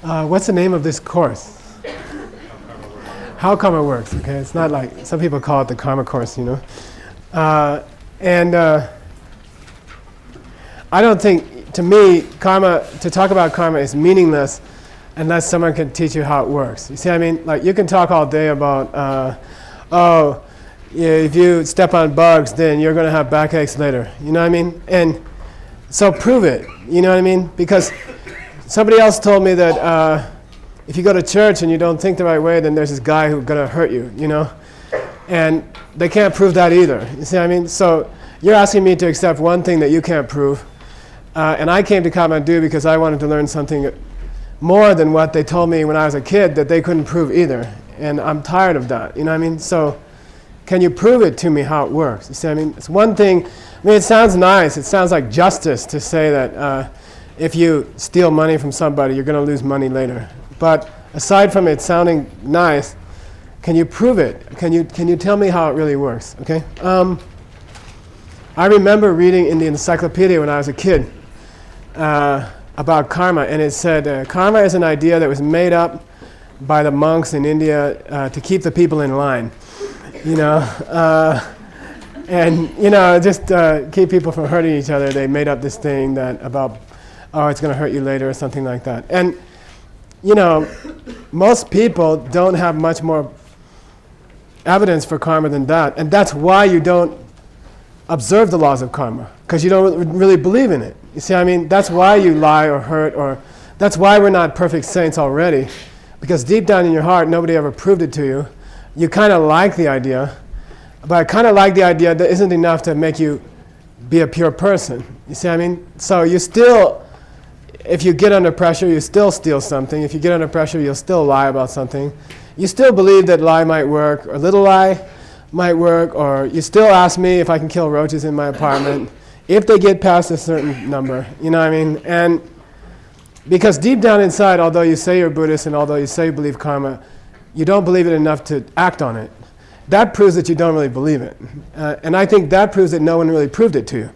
What's the name of this course? How Karma Works. Okay, it's not like some people call it the Karma course, you know. I don't think, to me, to talk about karma is meaningless unless someone can teach you how it works. You see what I mean? Like you can talk all day about, if you step on bugs, then you're going to have backaches later. You know what I mean? And so prove it. You know what I mean? Because somebody else told me that if you go to church and you don't think the right way, then there's this guy who's going to hurt you, you know? And they can't prove that either. You see what I mean? So you're asking me to accept one thing that you can't prove. And I came to Kathmandu because I wanted to learn something more than what they told me when I was a kid that they couldn't prove either. And I'm tired of that. You know what I mean? So can you prove it to me how it works? You see what I mean? It's one thing. I mean, it sounds nice. It sounds like justice to say that if you steal money from somebody, you're going to lose money later. But aside from it sounding nice, can you prove it? Can you tell me how it really works? Okay. I remember reading in the encyclopedia when I was a kid about karma, and it said karma is an idea that was made up by the monks in India to keep the people in line, you know, and you know, just keep people from hurting each other. They made up this thing that about, oh, it's going to hurt you later or something like that. And you know, most people don't have much more evidence for karma than that, and that's why you don't observe the laws of karma, because you don't really believe in it. You see what I mean? That's why you lie or hurt, or that's why we're not perfect saints already, because deep down in your heart, nobody ever proved it to you. You kind of like the idea, but kind of like the idea that isn't enough to make you be a pure person. You see what I mean? So you still, if you get under pressure, you still steal something. If you get under pressure, you'll still lie about something. You still believe that lie might work, or little lie might work, or you still ask me if I can kill roaches in my apartment if they get past a certain number, you know what I mean? And because deep down inside, although you say you're Buddhist and although you say you believe karma, you don't believe it enough to act on it. That proves that you don't really believe it. And I think that proves that no one really proved it to you.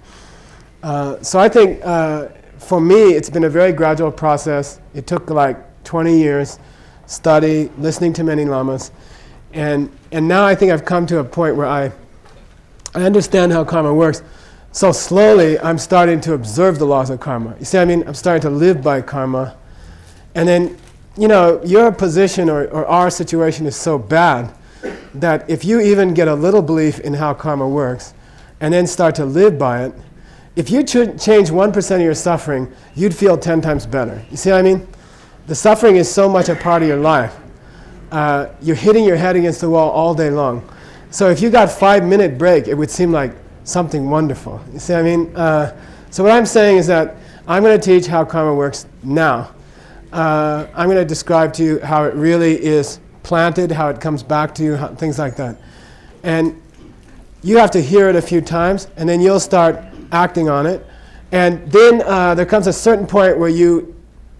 So I think for me, it's been a very gradual process. It took like 20 years, study, listening to many lamas. And now I think I've come to a point where I understand how karma works. So slowly, I'm starting to observe the laws of karma. You see what I mean? I'm starting to live by karma. And then, you know, your position or our situation is so bad that if you even get a little belief in how karma works and then start to live by it, if you change 1% of your suffering, you'd feel 10 times better. You see what I mean? The suffering is so much a part of your life. You're hitting your head against the wall all day long. So if you got 5-minute break, it would seem like something wonderful. You see what I mean? So what I'm saying is that I'm going to teach how karma works now. I'm going to describe to you how it really is planted, how it comes back to you, things like that. And you have to hear it a few times, and then you'll start acting on it. And then there comes a certain point where you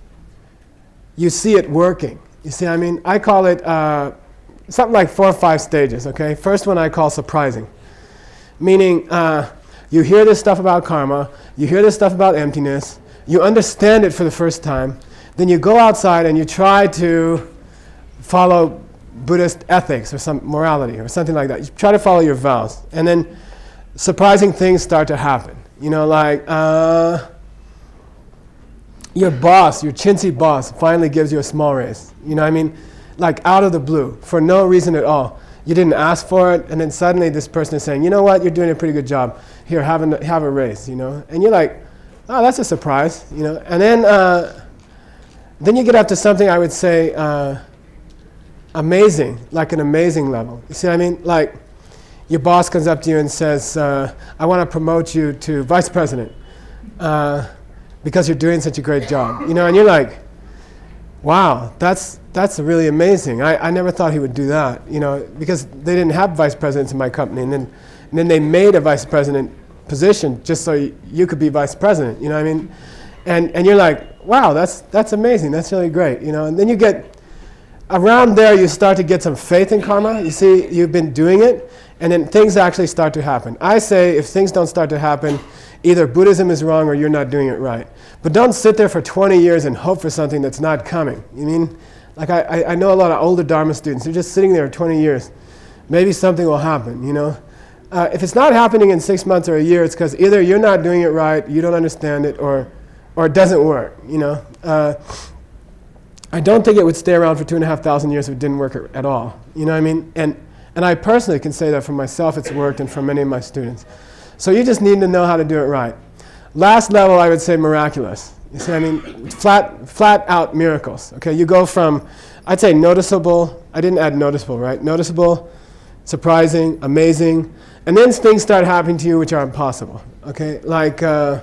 see it working. You see what I mean? I call it something like 4 or 5 stages, okay? First one I call surprising. Meaning, you hear this stuff about karma, you hear this stuff about emptiness, you understand it for the first time, then you go outside and you try to follow Buddhist ethics or some morality or something like that. You try to follow your vows. And then surprising things start to happen. You know, like your boss, your chintzy boss, finally gives you a small raise. You know what I mean? Like out of the blue, for no reason at all. You didn't ask for it, and then suddenly this person is saying, you know what, you're doing a pretty good job. Here, have a raise, you know? And you're like, oh, that's a surprise, you know? And then you get up to something I would say amazing, like an amazing level. You see what I mean? Like your boss comes up to you and says, I want to promote you to vice president because you're doing such a great job, you know? And you're like, wow, that's really amazing. I never thought he would do that, you know, because they didn't have vice presidents in my company, and then they made a vice president position just so you could be vice president, you know what I mean? And you're like, wow, that's amazing, that's really great, you know. And then you get, around there you start to get some faith in karma. You see, you've been doing it, and then things actually start to happen. I say if things don't start to happen, either Buddhism is wrong or you're not doing it right. But don't sit there for 20 years and hope for something that's not coming. You mean, like I know a lot of older Dharma students, they're just sitting there 20 years. Maybe something will happen, you know. If it's not happening in 6 months or a year, it's because either you're not doing it right, you don't understand it, or it doesn't work, you know. I don't think it would stay around for 2,500 years if it didn't work at all. You know what I mean? And I personally can say that for myself it's worked and for many of my students. So you just need to know how to do it right. Last level, I would say miraculous. You see, I mean, flat out miracles. Okay, you go from, I'd say noticeable, I didn't add noticeable, right? Noticeable, surprising, amazing, and then things start happening to you which are impossible. Okay, like,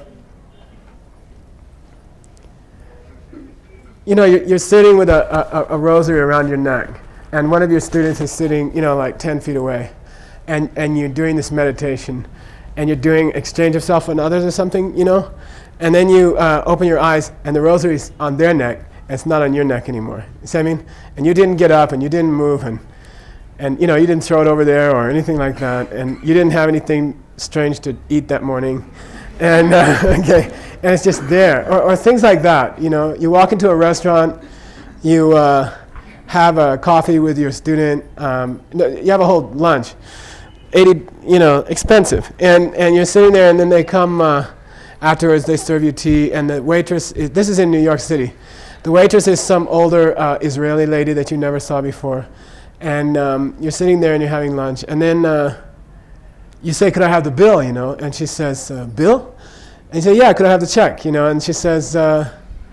you know, you're sitting with a rosary around your neck, and one of your students is sitting, you know, like 10 feet away, and you're doing this meditation, and you're doing exchange of self and others or something, you know, and then you open your eyes, and the rosary's on their neck, and it's not on your neck anymore. You see what I mean? And you didn't get up, and you didn't move, and you know, you didn't throw it over there or anything like that, and you didn't have anything strange to eat that morning, and okay, and it's just there, or things like that. You know, you walk into a restaurant, you have a coffee with your student, you have a whole lunch, 80, you know, expensive, and you're sitting there, and then they come afterwards. They serve you tea, and the waitress. This is in New York City. The waitress is some older Israeli lady that you never saw before, and you're sitting there and you're having lunch, and then you say, "Could I have the bill?" You know, and she says, "Bill?" And you say, "Yeah, could I have the check?" You know, and she says, "No,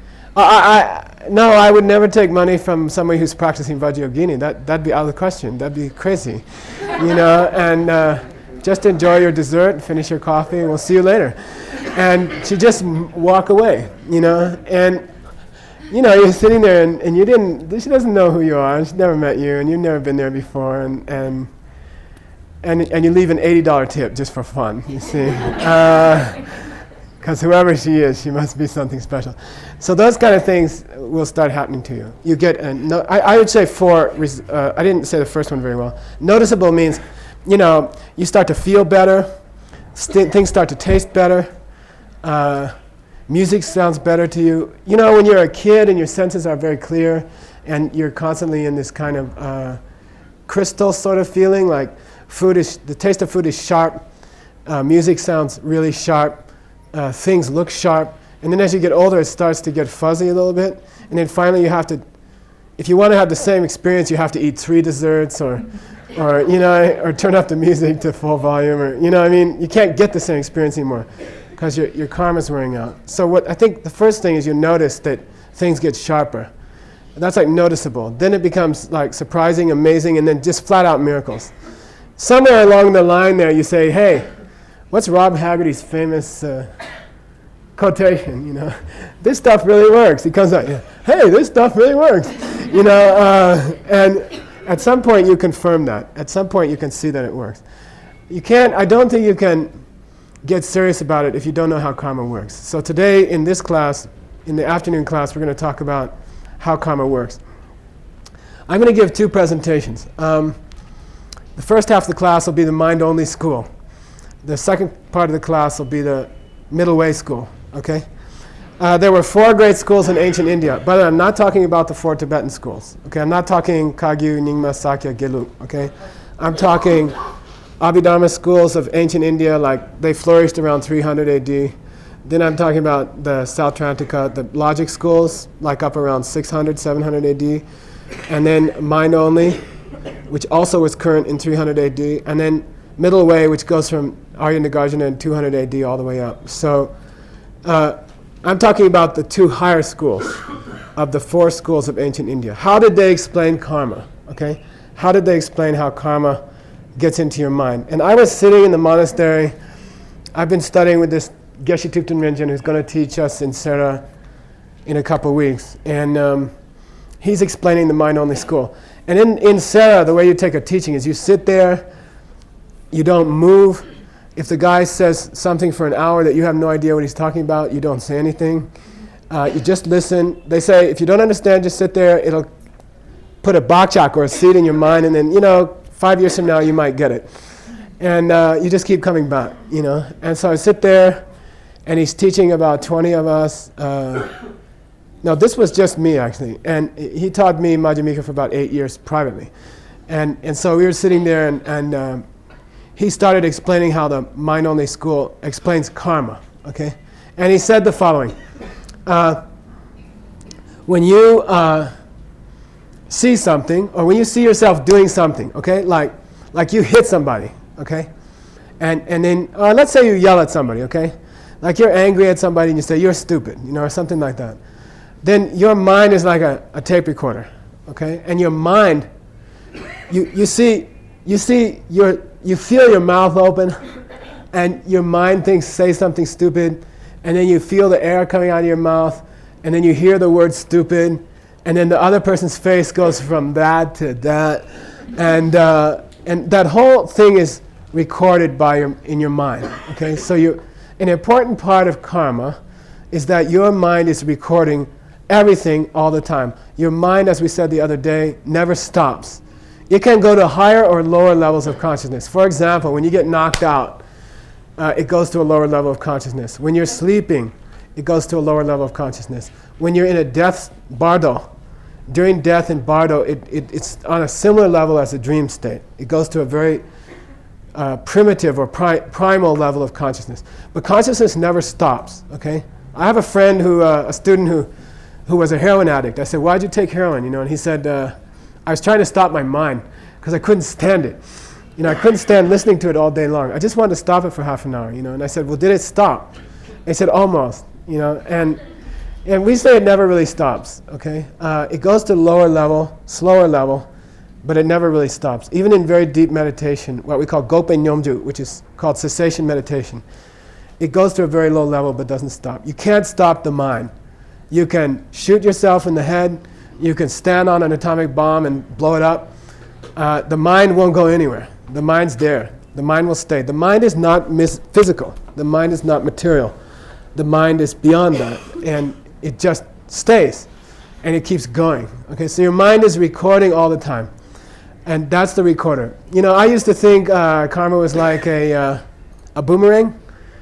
I would never take money from somebody who's practicing Vajrayogini. That'd be out of the question. That'd be crazy, you know. And just enjoy your dessert, finish your coffee, and we'll see you later." And she just walk away, you know. And you know, you're sitting there, and you didn't. She doesn't know who you are. And she's never met you, and you've never been there before, and you leave an $80 tip just for fun. You see. Because whoever she is, she must be something special. So those kind of things will start happening to you. You get, I would say I didn't say the first one very well. Noticeable means, you know, you start to feel better, things start to taste better, music sounds better to you. You know, when you're a kid and your senses are very clear, and you're constantly in this kind of crystal sort of feeling, like the taste of food is sharp, music sounds really sharp, things look sharp, and then as you get older it starts to get fuzzy a little bit, and then finally you have to, if you want to have the same experience, you have to eat 3 desserts or you know, or turn up the music to full volume, or you know, I mean, you can't get the same experience anymore because your karma's wearing out. So what I think the first thing is you notice that things get sharper. That's like noticeable. Then it becomes like surprising, amazing, and then just flat out miracles. Somewhere along the line there you say, "Hey, what's Rob Haggerty's famous quotation, you know? This stuff really works." He comes out, "Hey, this stuff really works." You know, and at some point you confirm that. At some point you can see that it works. I don't think you can get serious about it if you don't know how karma works. So today in this class, in the afternoon class, we're going to talk about how karma works. I'm going to give 2 presentations. The first half of the class will be the mind-only school. The second part of the class will be the middle way school, okay? There were 4 great schools in ancient India, but I'm not talking about the 4 Tibetan schools, okay? I'm not talking Kagyu, Nyingma, Sakya, Gelug, okay? I'm talking Abhidharma schools of ancient India, like they flourished around 300 AD. Then I'm talking about the Sautrantika, the logic schools, like up around 600, 700 AD. And then mind-only, which also was current in 300 AD. And then middle way, which goes from Arya Nagarjuna in 200 AD all the way up. So I'm talking about the 2 higher schools of the 4 schools of ancient India. How did they explain karma? Okay, how did they explain how karma gets into your mind? And I was sitting in the monastery. I've been studying with this Geshe Thupten Rinchen, who's going to teach us in Sera in a couple weeks, and he's explaining the mind-only school. And in Sera, the way you take a teaching is you sit there, you don't move. If the guy says something for an hour that you have no idea what he's talking about, you don't say anything. You just listen. They say, if you don't understand, just sit there. It'll put a bakchak or a seed in your mind, and then, 5 years from now, you might get it. And you just keep coming back, And so I sit there, and he's teaching about 20 of us. No, this was just me, actually. And he taught me Madhyamika for about 8 years privately. And so we were sitting there, and he started explaining how the mind-only school explains karma, okay? And he said the following. When you see something, or when you see yourself doing something, okay? Like you hit somebody, okay? And then, let's say you yell at somebody, okay? Like you're angry at somebody and you say, you're stupid, or something like that. Then your mind is like a tape recorder, okay? And your mind, you feel your mouth open, and your mind thinks, say something stupid, and then you feel the air coming out of your mouth, and then you hear the word stupid, and then the other person's face goes from that to that, and that whole thing is recorded in your mind, okay? So an important part of karma is that your mind is recording everything all the time. Your mind, as we said the other day, never stops. It can go to higher or lower levels of consciousness. For example, when you get knocked out, it goes to a lower level of consciousness. When you're sleeping, it goes to a lower level of consciousness. When you're in a death bardo, during death in bardo, it's on a similar level as a dream state. It goes to a very primitive or primal level of consciousness. But consciousness never stops, okay? I have a friend a student who was a heroin addict. I said, why'd you take heroin? And he said, I was trying to stop my mind because I couldn't stand it. I couldn't stand listening to it all day long. I just wanted to stop it for half an hour, And I said, well, did it stop? And he said, almost, And we say it never really stops, okay? It goes to lower level, slower level, but it never really stops. Even in very deep meditation, what we call Gopen Nyomju, which is called cessation meditation, it goes to a very low level but doesn't stop. You can't stop the mind. You can shoot yourself in the head. You can stand on an atomic bomb and blow it up. The mind won't go anywhere. The mind's there. The mind will stay. The mind is not physical. The mind is not material. The mind is beyond that. And it just stays. And it keeps going. Okay, so your mind is recording all the time. And that's the recorder. I used to think karma was like a boomerang.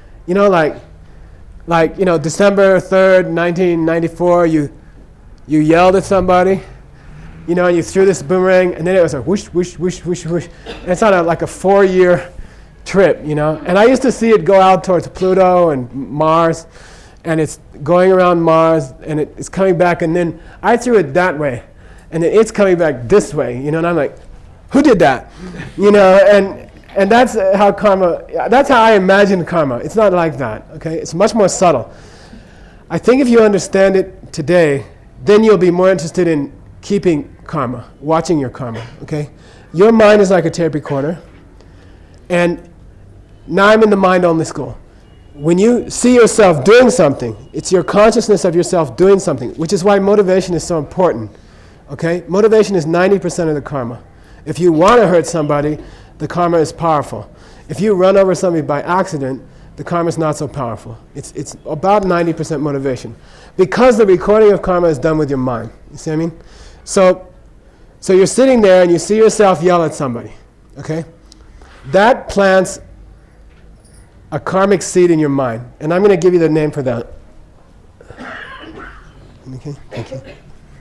Like December 3rd, 1994, you yelled at somebody, and you threw this boomerang, and then it was a whoosh, whoosh, whoosh, whoosh, whoosh. And it's on like a 4-year trip, And I used to see it go out towards Pluto and Mars, and it's going around Mars, and it's coming back, and then I threw it that way, and then it's coming back this way, and I'm like, who did that? And that's how I imagine karma. It's not like that, okay? It's much more subtle. I think if you understand it today, then you'll be more interested in keeping karma, watching your karma, okay? Your mind is like a tape recorder, and now I'm in the mind-only school. When you see yourself doing something, it's your consciousness of yourself doing something, which is why motivation is so important, okay? Motivation is 90% of the karma. If you want to hurt somebody, the karma is powerful. If you run over somebody by accident, the karma is not so powerful. It's about 90% motivation. Because the recording of karma is done with your mind. You see what I mean? So you're sitting there and you see yourself yell at somebody, okay? That plants a karmic seed in your mind. And I'm going to give you the name for that. Okay, thank you.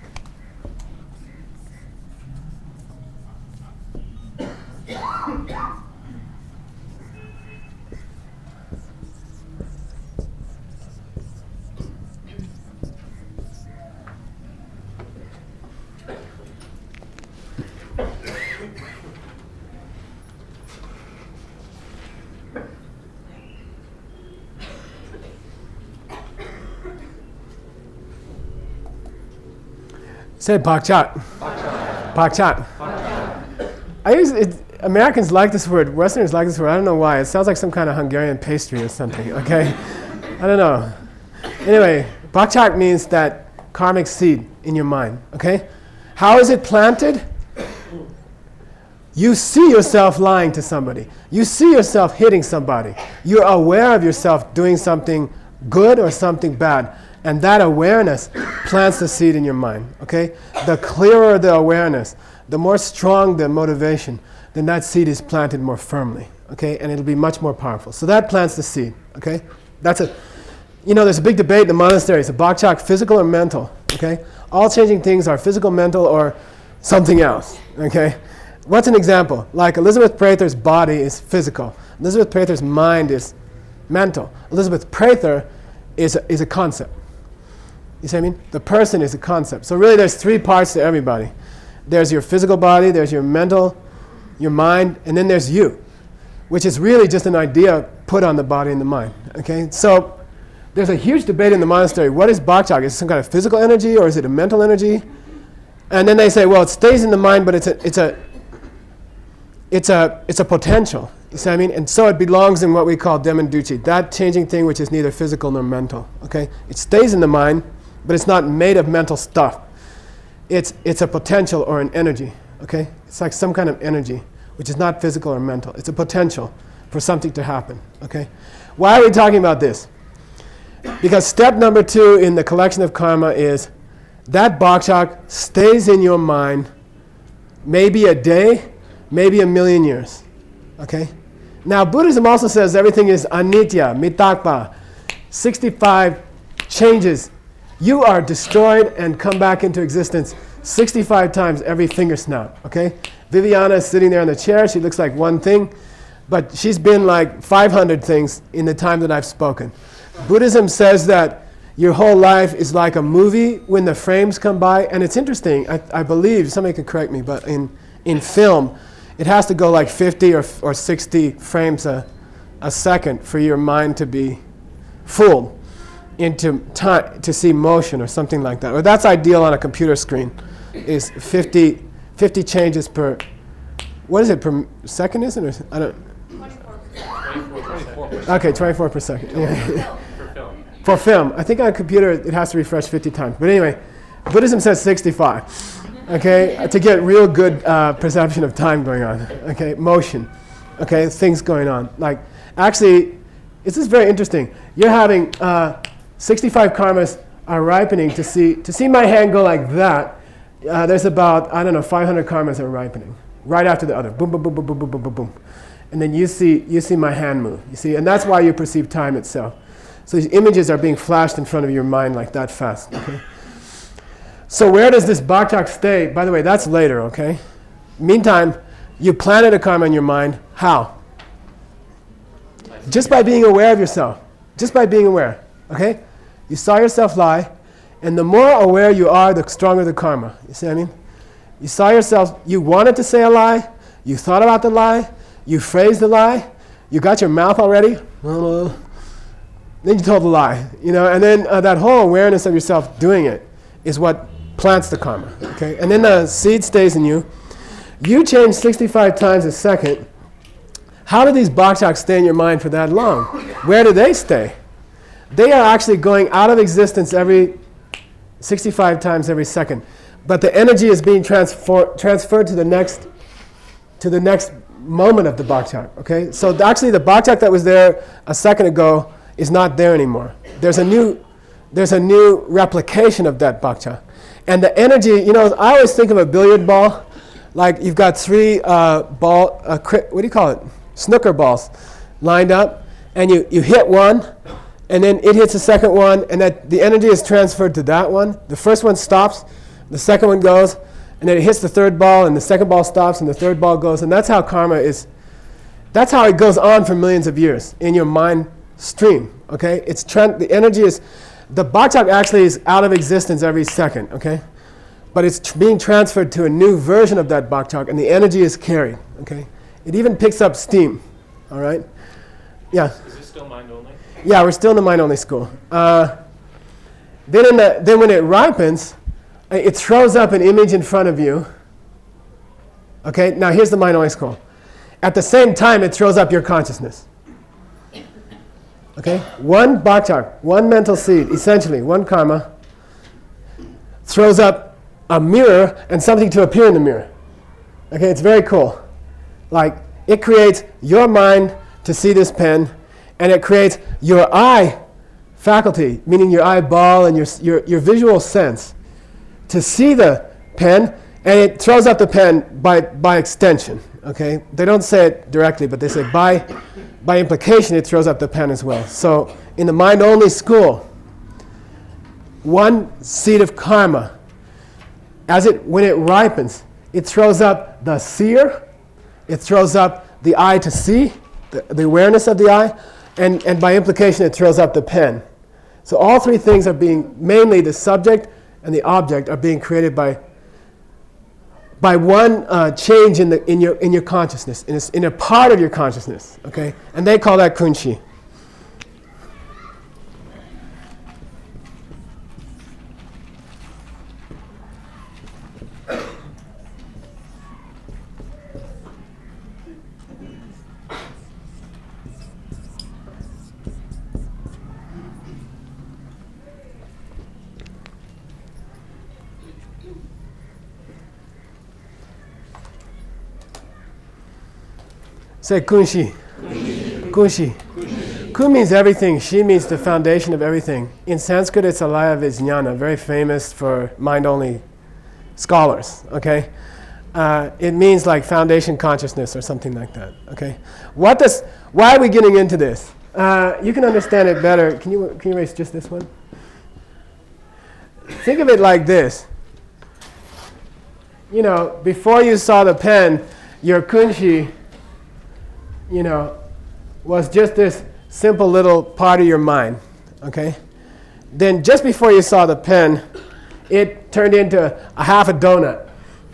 Say Bakchat. Bakchat. Americans like this word. Westerners like this word. I don't know why. It sounds like some kind of Hungarian pastry or something. Okay, I don't know. Anyway, Bakchat means that karmic seed in your mind. Okay, how is it planted? You see yourself lying to somebody. You see yourself hitting somebody. You're aware of yourself doing something good or something bad. And that awareness plants the seed in your mind, okay? The clearer the awareness, the more strong the motivation, then that seed is planted more firmly, okay? And it'll be much more powerful. So that plants the seed, okay? there's a big debate in the monastery. Is the Bakchak physical or mental? Okay? All changing things are physical, mental, or something else. Okay? What's an example? Like Elizabeth Prather's body is physical. Elizabeth Prather's mind is mental. Elizabeth Prather is a concept. You see what I mean? The person is a concept. So really there's three parts to everybody. There's your physical body, there's your mental, your mind, and then there's you, which is really just an idea put on the body and the mind. Okay? So there's a huge debate in the monastery. What is Bakchak? Is it some kind of physical energy or is it a mental energy? And then they say, well, it stays in the mind, but it's a potential. You see what I mean? And so it belongs in what we call Demenduchi, that changing thing which is neither physical nor mental. Okay? It stays in the mind, but it's not made of mental stuff. It's a potential or an energy. Okay? It's like some kind of energy, which is not physical or mental. It's a potential for something to happen. Okay? Why are we talking about this? Because step number 2 in the collection of karma is that Bakchak stays in your mind maybe a day, maybe a million years. Okay? Now, Buddhism also says everything is anitya, mitakpa, 65 changes. You are destroyed and come back into existence 65 times every finger snap. Okay? Viviana is sitting there in the chair. She looks like one thing, but she's been like 500 things in the time that I've spoken. Buddhism says that your whole life is like a movie when the frames come by. And it's interesting, I believe, somebody can correct me, but in film, it has to go like 50 or 60 frames a second for your mind to be fooled into time to see motion or something like that. Or that's ideal on a computer screen, is 50 changes per, what is it, per second, isn't it? I don't. 24%. Okay, 24 per second. Yeah. For film. I think on a computer it has to refresh 50 times. But anyway, Buddhism says 65. Okay, to get real good perception of time going on. Okay, motion. Okay, things going on. Like, actually, this is very interesting. You're having 65 karmas are ripening to see my hand go like that. There's about, 500 karmas are ripening right after the other. Boom, boom, boom, boom, boom, boom, boom, boom, boom. And then you see my hand move. You see, and that's why you perceive time itself. So these images are being flashed in front of your mind like that fast. Okay? So where does this Bakchak stay? By the way, that's later, okay? Meantime, you planted a karma in your mind. How? Just by being aware of yourself. Just by being aware, okay? You saw yourself lie, and the more aware you are, the stronger the karma. You see what I mean? You saw yourself, you wanted to say a lie, you thought about the lie, you phrased the lie, you got your mouth already, then you told the lie, and then that whole awareness of yourself doing it is what plants the karma, okay? And then the seed stays in you. You change 65 times a second. How do these Bakchaks stay in your mind for that long? Where do they stay? They are actually going out of existence every 65 times every second. But the energy is being transferred to the next moment of the Bakchak, okay? So actually the Bakchak that was there a second ago is not there anymore. There's a new replication of that Bakchak. And the energy, I always think of a billiard ball, like you've got 3 what do you call it? Snooker balls lined up, and you hit one, and then it hits the second one, and that the energy is transferred to that one. The first one stops, the second one goes, and then it hits the third ball, and the second ball stops, and the third ball goes, and that's how karma is. That's how it goes on for millions of years in your mind stream. Okay, the energy is. The Bakchak actually is out of existence every second, okay? But it's being transferred to a new version of that Bakchak, and the energy is carried, okay? It even picks up steam, all right? Yeah? Is this still mind-only? Yeah, we're still in the mind-only school. Then when it ripens, it throws up an image in front of you, okay? Now here's the mind-only school. At the same time, it throws up your consciousness. Okay, one Bakchak, one mental seed, essentially, one karma, throws up a mirror and something to appear in the mirror. Okay, it's very cool. Like, it creates your mind to see this pen, and it creates your eye faculty, meaning your eyeball and your visual sense, to see the pen, and it throws up the pen by extension. Okay, they don't say it directly, but they say by by implication, it throws up the pen as well. So in the mind-only school, one seed of karma, when it ripens, it throws up the seer, it throws up the eye to see, the awareness of the eye, and by implication, it throws up the pen. So all three things are being, mainly the subject and the object, are being created by one change in your consciousness, in a part of your consciousness, okay? And they call that kunshi. Say kunshi. Kunshi. Kun means everything. Shi means the foundation of everything. In Sanskrit, it's alaya vijnana, very famous for mind-only scholars. Okay, it means like foundation consciousness or something like that. Okay, why are we getting into this? You can understand it better. Can you erase just this one? Think of it like this. You know, before you saw the pen, your kunshi, was just this simple little part of your mind, okay? Then just before you saw the pen, it turned into a half a donut,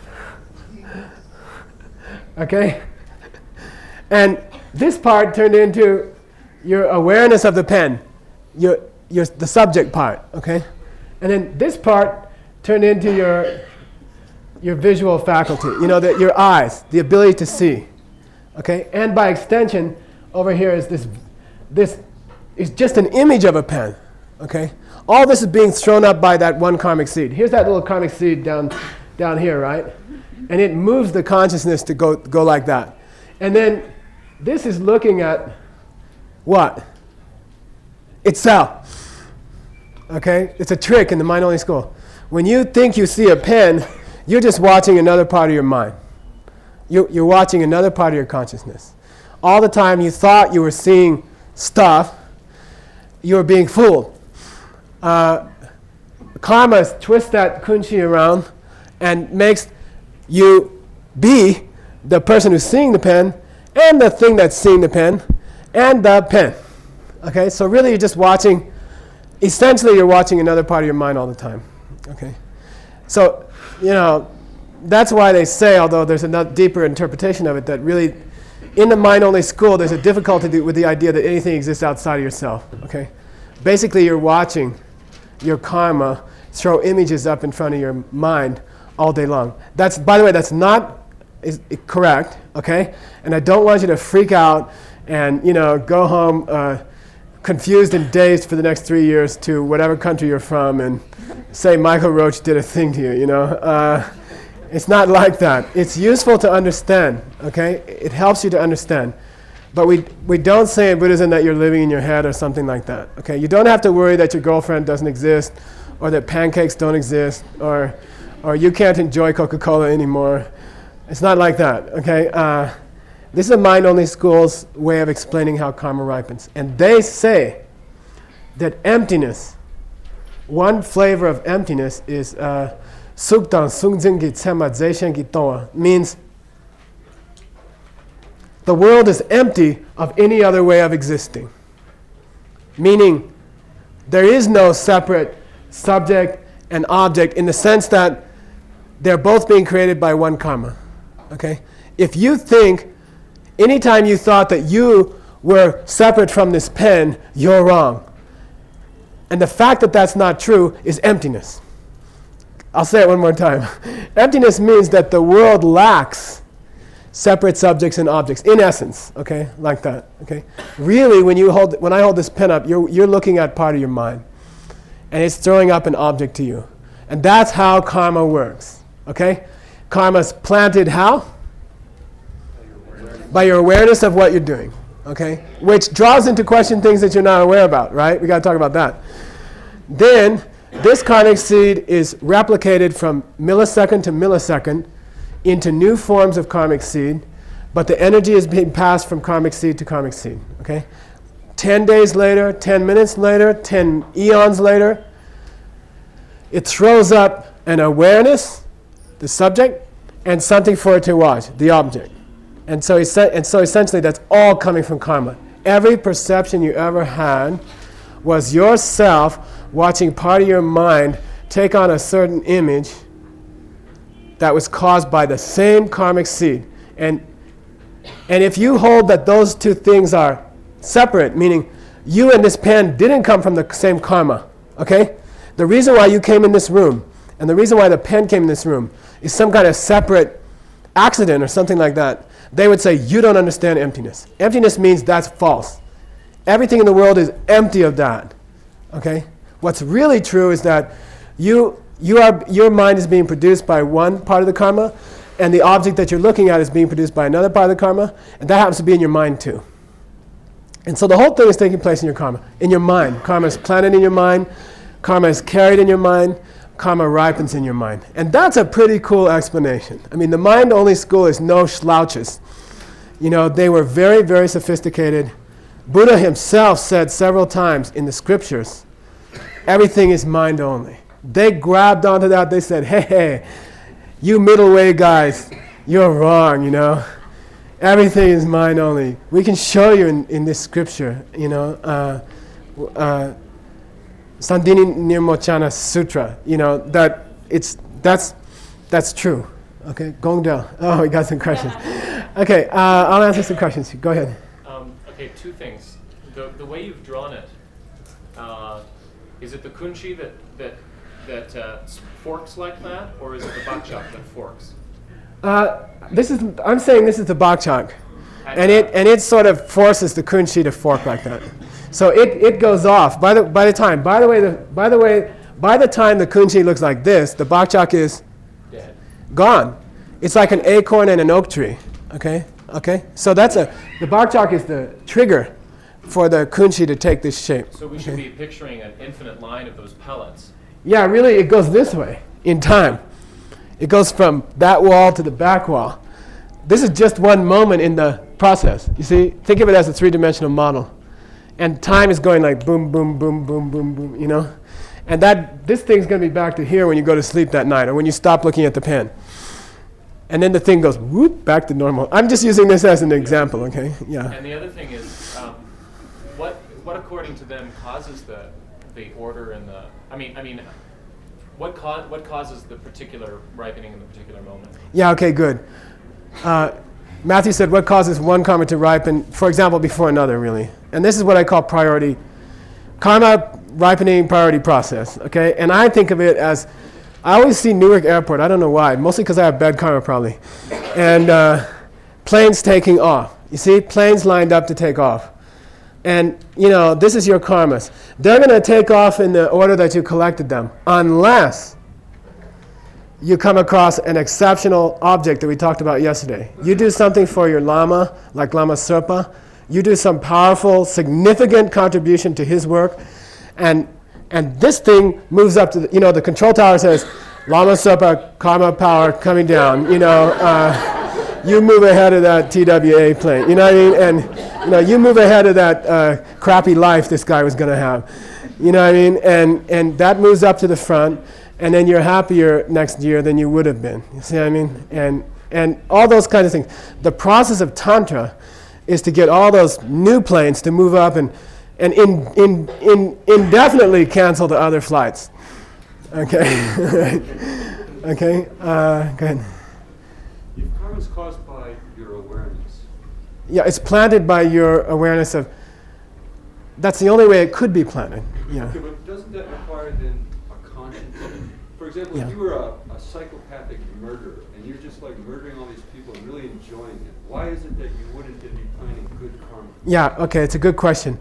okay? And this part turned into your awareness of the pen, the subject part, okay? And then this part turned into your visual faculty, your eyes, the ability to see. Okay, and by extension, over here is this is just an image of a pen. Okay, all this is being thrown up by that one karmic seed. Here's that little karmic seed down here, right? And it moves the consciousness to go like that. And then this is looking at what? Itself. Okay, it's a trick in the mind-only school. When you think you see a pen, you're just watching another part of your mind. You're watching another part of your consciousness. All the time you thought you were seeing stuff, you were being fooled. Karma twists that kunshi around and makes you be the person who's seeing the pen and the thing that's seeing the pen and the pen. Okay, so really you're just watching, essentially you're watching another part of your mind all the time. Okay, so, that's why they say, although there's a deeper interpretation of it, that really, in the mind-only school, there's a difficulty with the idea that anything exists outside of yourself. Okay, basically, you're watching your karma throw images up in front of your mind all day long. By the way, that's not correct. Okay, and I don't want you to freak out and go home confused and dazed for the next 3 years to whatever country you're from and say Michael Roach did a thing to you. It's not like that. It's useful to understand, okay? It helps you to understand. But we don't say in Buddhism that you're living in your head or something like that, okay? You don't have to worry that your girlfriend doesn't exist or that pancakes don't exist or you can't enjoy Coca-Cola anymore. It's not like that, okay? This is a mind-only school's way of explaining how karma ripens. And they say that emptiness, one flavor of emptiness is Suktan Sungzinggi Tsema Zeishengi Toa, means the world is empty of any other way of existing. Meaning, there is no separate subject and object in the sense that they're both being created by one karma. Okay? If you think, anytime you thought that you were separate from this pen, you're wrong. And the fact that that's not true is emptiness. I'll say it one more time. Emptiness means that the world lacks separate subjects and objects, in essence, okay, like that, okay? Really, when I hold this pen up, you're looking at part of your mind, and it's throwing up an object to you. And that's how karma works, okay? Karma's planted how? By your awareness of what you're doing, okay? Which draws into question things that you're not aware about, right? We got to talk about that. Then, this karmic seed is replicated from millisecond to millisecond into new forms of karmic seed but the energy is being passed from karmic seed to karmic seed. Okay? 10 days later, 10 minutes later, 10 eons later, it throws up an awareness, the subject, and something for it to watch, the object. And so essentially that's all coming from karma. Every perception you ever had was yourself watching part of your mind take on a certain image that was caused by the same karmic seed. And if you hold that those two things are separate, meaning you and this pen didn't come from the same karma, okay? The reason why you came in this room and the reason why the pen came in this room is some kind of separate accident or something like that. They would say, you don't understand emptiness. Emptiness means that's false. Everything in the world is empty of that, okay? What's really true is that your mind is being produced by one part of the karma, and the object that you're looking at is being produced by another part of the karma, and that happens to be in your mind too. And so the whole thing is taking place in your karma, in your mind. Karma is planted in your mind, karma is carried in your mind, karma ripens in your mind. And that's a pretty cool explanation. I mean, the mind-only school is no slouches. You know, they were very, very sophisticated. Buddha himself said several times in the scriptures, everything is mind-only. They grabbed onto that. They said, hey, you middle way guys, you're wrong, you know. Everything is mind-only. We can show you in this scripture, you know, Sandini Nirmochana Sutra, you know, that's true. Okay, Gongdel. Oh, we got some questions. Okay, I'll answer some questions. Go ahead. Okay, two things. The way you've drawn it, is it the kunchi that forks like that, or is it the bakchak that forks? I'm saying this is the bakchak, and it sort of forces the kunchi to fork like that. So it goes off by the time. By the way, by the time the kunchi looks like this, the bakchak is dead, gone. It's like an acorn and an oak tree. Okay. So the bakchak is the trigger for the kunchi to take this shape. So we should be picturing an infinite line of those pellets. Yeah, really, it goes this way in time. It goes from that wall to the back wall. This is just one moment in the process. You see, think of it as a three-dimensional model. And time is going like boom, boom, boom, boom, boom, boom, you know? And this thing's going to be back to here when you go to sleep that night or when you stop looking at the pen. And then the thing goes whoop, back to normal. I'm just using this as an example, okay? Yeah. And the other thing is, what according to them causes the order and the, what causes the particular ripening in the particular moment? Yeah, okay, good. Matthew said, what causes one karma to ripen, for example, before another, really? And this is what I call priority, karma ripening priority process, okay? And I think of it as, I always see Newark Airport, I don't know why, mostly because I have bad karma probably, and planes taking off. You see, planes lined up to take off. And, you know, this is your karmas. They're going to take off in the order that you collected them, unless you come across an exceptional object that we talked about yesterday. You do something for your Lama, like Lama Serpa. You do some powerful, significant contribution to his work. And this thing moves up to, the control tower says, Lama Serpa, karma power coming down. You move ahead of that TWA plane. You know what I mean? And, you move ahead of that crappy life this guy was going to have. You know what I mean? And that moves up to the front. And then you're happier next year than you would have been. You see what I mean? And all those kinds of things. The process of Tantra is to get all those new planes to move up and indefinitely cancel the other flights. Okay? Okay? Go ahead. If karma is caused by your awareness. Yeah, it's planted by your awareness of... That's the only way it could be planted. Yeah. Okay, but doesn't that require then a conscience? For example, if you were a psychopathic murderer and you're just like murdering all these people and really enjoying it, why is it that you wouldn't then be planning good karma? Yeah, okay, it's a good question.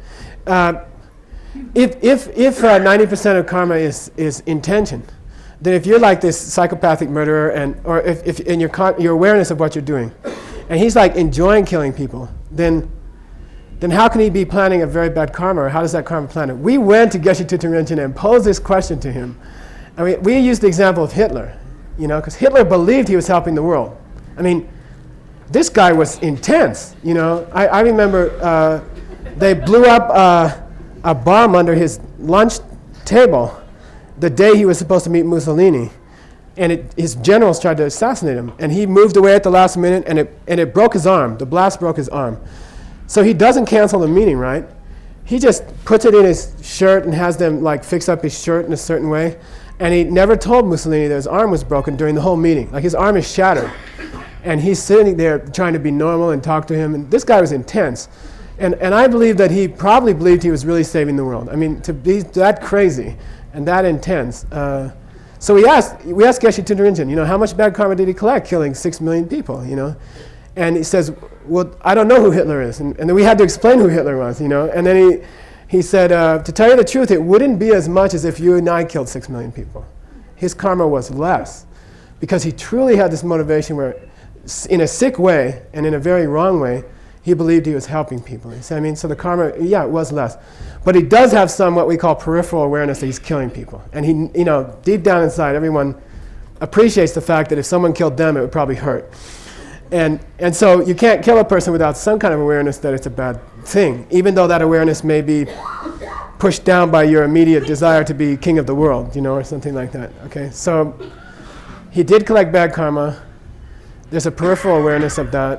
If 90% of karma is intention, then if you're like this psychopathic murderer or if in your awareness of what you're doing, and he's like enjoying killing people, then how can he be planning a very bad karma, or how does that karma plan it? We went to Geshe Thupten Rinchen and posed this question to him. I mean, we used the example of Hitler, because Hitler believed he was helping the world. I mean, this guy was intense, you know. I remember they blew up a bomb under his lunch table the day he was supposed to meet Mussolini. And his generals tried to assassinate him. And he moved away at the last minute, and it broke his arm. The blast broke his arm. So he doesn't cancel the meeting, right? He just puts it in his shirt and has them like fix up his shirt in a certain way. And he never told Mussolini that his arm was broken during the whole meeting. Like his arm is shattered. And he's sitting there trying to be normal and talk to him. And this guy was intense. And I believe that he probably believed he was really saving the world. I mean, to be that crazy and that intense. So we asked Geshe Thupten Rinchen, you know, how much bad karma did he collect killing 6 million people, you know? And he says, well, I don't know who Hitler is. And then we had to explain who Hitler was, you know? And then he said, to tell you the truth, it wouldn't be as much as if you and I killed 6 million people. His karma was less because he truly had this motivation where, in a sick way and in a very wrong way, he believed he was helping people. You see what I mean? So the karma, yeah, it was less. But he does have some what we call peripheral awareness that he's killing people. And he, you know, deep down inside, everyone appreciates the fact that if someone killed them, it would probably hurt. And so you can't kill a person without some kind of awareness that it's a bad thing, even though that awareness may be pushed down by your immediate desire to be king of the world, you know, or something like that. Okay, so he did collect bad karma. There's a peripheral awareness of that.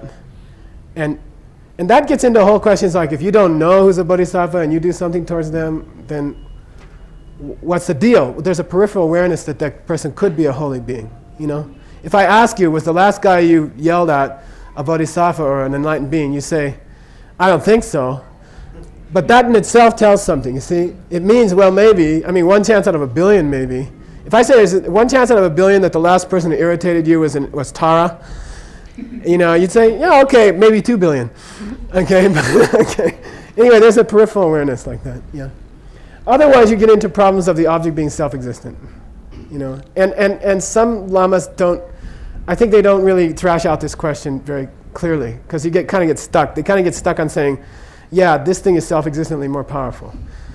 And that gets into whole questions like if you don't know who's a bodhisattva and you do something towards them, then what's the deal? There's a peripheral awareness that that person could be a holy being, you know? If I ask you, was the last guy you yelled at a bodhisattva or an enlightened being, you say, I don't think so. But that in itself tells something, you see? It means, well, maybe, I mean, 1 chance out of a billion maybe. If I say there's 1 chance out of a billion that the last person who irritated you was Tara, you know, you'd say, yeah, okay, maybe 2 billion. Okay, okay. Anyway, there's a peripheral awareness like that, yeah. Otherwise, you get into problems of the object being self-existent, you know. And some lamas don't, I think they don't really thrash out this question very clearly, because you kind of get stuck. They kind of get stuck on saying, yeah, this thing is self-existently more powerful.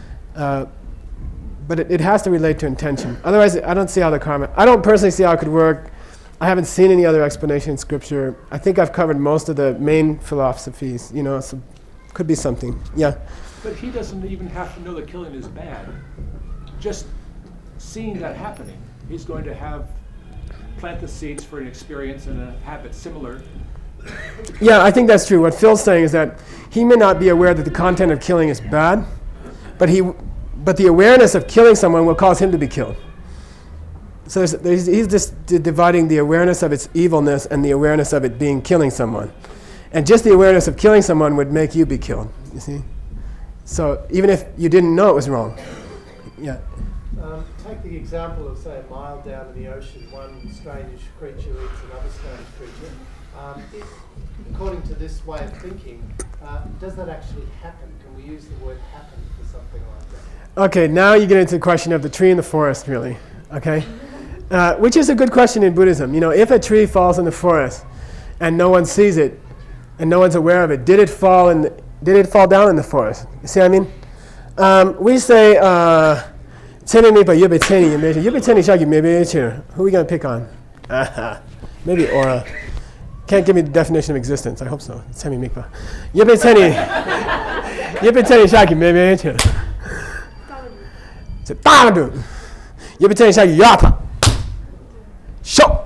But it has to relate to intention. Otherwise, I don't see how the karma, I don't personally see how it could work. I haven't seen any other explanation in scripture. I think I've covered most of the main philosophies, you know, so could be something, yeah. But he doesn't even have to know that killing is bad. Just seeing that happening, he's going to plant the seeds for an experience and a habit similar. Yeah, I think that's true. What Phil's saying is that he may not be aware that the content of killing is bad, but the awareness of killing someone will cause him to be killed. So he's just dividing the awareness of its evilness and the awareness of it being killing someone. And just the awareness of killing someone would make you be killed, you see? So even if you didn't know it was wrong. Yeah. Take the example of, say, a mile down in the ocean, one strange creature eats another strange creature. According to this way of thinking, does that actually happen? Can we use the word happen for something like that? Okay, now you get into the question of the tree in the forest, really. Okay? Which is a good question in Buddhism. You know, if a tree falls in the forest and no one sees it and no one's aware of it, did it fall down in the forest? You see what I mean? We say, who are we going to pick on? Maybe Aura. Can't give me the definition of existence. I hope so. Temi Mikpa. Show.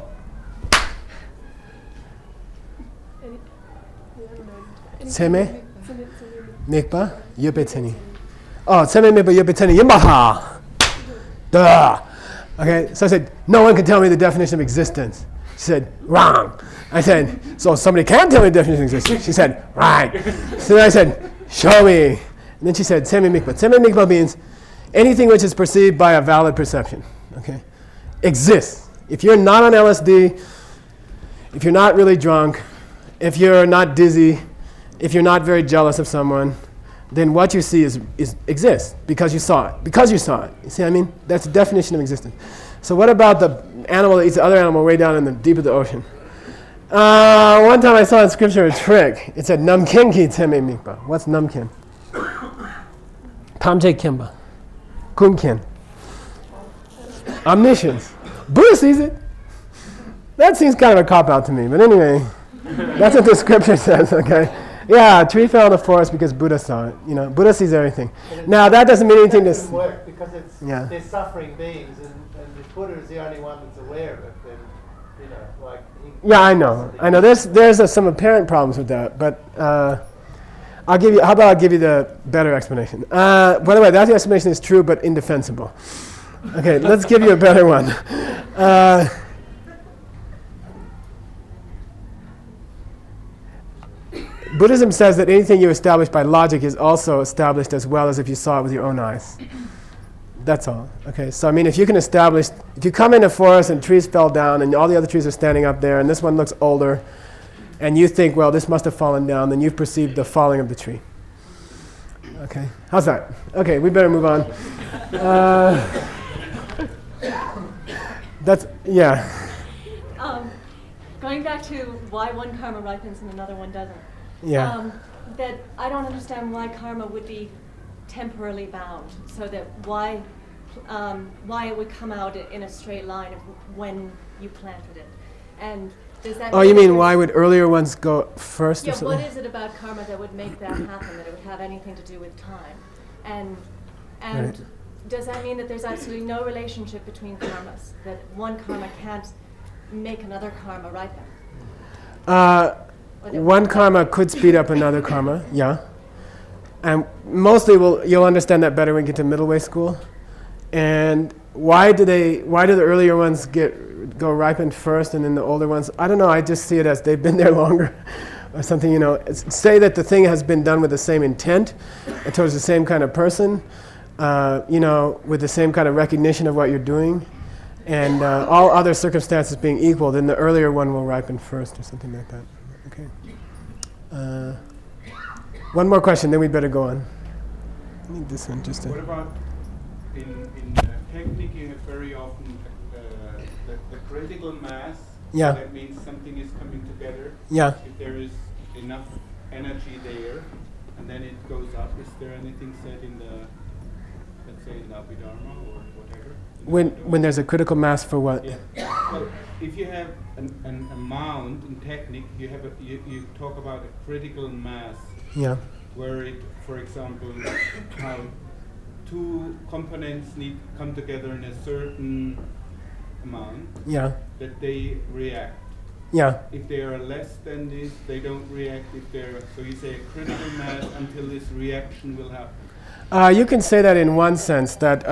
Seme Mikpa Yubeteni. Oh, Seme Mikpa Yubeteni Yimbaha. Duh. Okay, so I said, no one can tell me the definition of existence. She said, wrong. I said, so somebody can tell me the definition of existence. She said, right. So then I said, show me. And then she said, Seme Mikpa. Seme Mikpa means anything which is perceived by a valid perception. Okay, exists. If you're not on LSD, if you're not really drunk, if you're not dizzy, if you're not very jealous of someone, then what you see is exists because you saw it. Because you saw it. You see what I mean? That's the definition of existence. So what about the animal that eats the other animal way down in the deep of the ocean? One time I saw in scripture a trick. It said, Namkenki teme mikpa. What's namken? Tamche kimba. Kumken. Omniscience. Buddha sees it. That seems kind of a cop-out to me, but anyway. That's what the scripture says, okay? Yeah, a tree fell in the forest because Buddha saw it. You know, Buddha sees everything. Now, that doesn't mean anything to... It doesn't work because Yeah. they're suffering beings, and the Buddha is the only one that's aware of it. Then, you know, like... Yeah, I know. There's some apparent problems with that, but I'll give you... How about I'll give you the better explanation? By the way, that explanation is true, but indefensible. Okay, let's give you a better one. Buddhism says that anything you establish by logic is also established as well as if you saw it with your own eyes. That's all. Okay, so I mean, if you can establish, if you come in a forest and trees fell down and all the other trees are standing up there and this one looks older, and you think, well, this must have fallen down, then you've perceived the falling of the tree. Okay, how's that? Okay, we better move on. Yeah. Going back to why one karma ripens and another one doesn't. Yeah. That I don't understand why karma would be temporarily bound, so that why it would come out in a straight line of when you planted it. And does that... Oh, you mean why would earlier ones go first? Yeah, or something? what is it about karma that would make that happen, that it would have anything to do with time? And Right. does that mean that there's absolutely no relationship between karmas, that one karma can't make another karma ripen? One karma could speed up another karma, yeah. And mostly you'll understand that better when you get to middle way school. And why do the earlier ones go ripened first and then the older ones? I don't know, I just see it as they've been there longer or something, you know. Say that the thing has been done with the same intent and towards the same kind of person, you know, with the same kind of recognition of what you're doing. And all other circumstances being equal, then the earlier one will ripen first or something like that. Okay. One more question, then we better go on. I need this one just to... What about in technique, you have very often the critical mass. Yeah. That means something is coming together. Yeah. If there is enough energy there, and then it goes up. Is there anything said in the, let's say in the Abhidharma or whatever? When there's a critical mass for what? Yeah. Well, if you have an amount in technique, you talk about a critical mass. Yeah. Where it, for example, how two components need to come together in a certain amount. Yeah. That they react. Yeah. If they are less than this, they don't react. So you say a critical mass until this reaction will happen. You can say that in one sense, that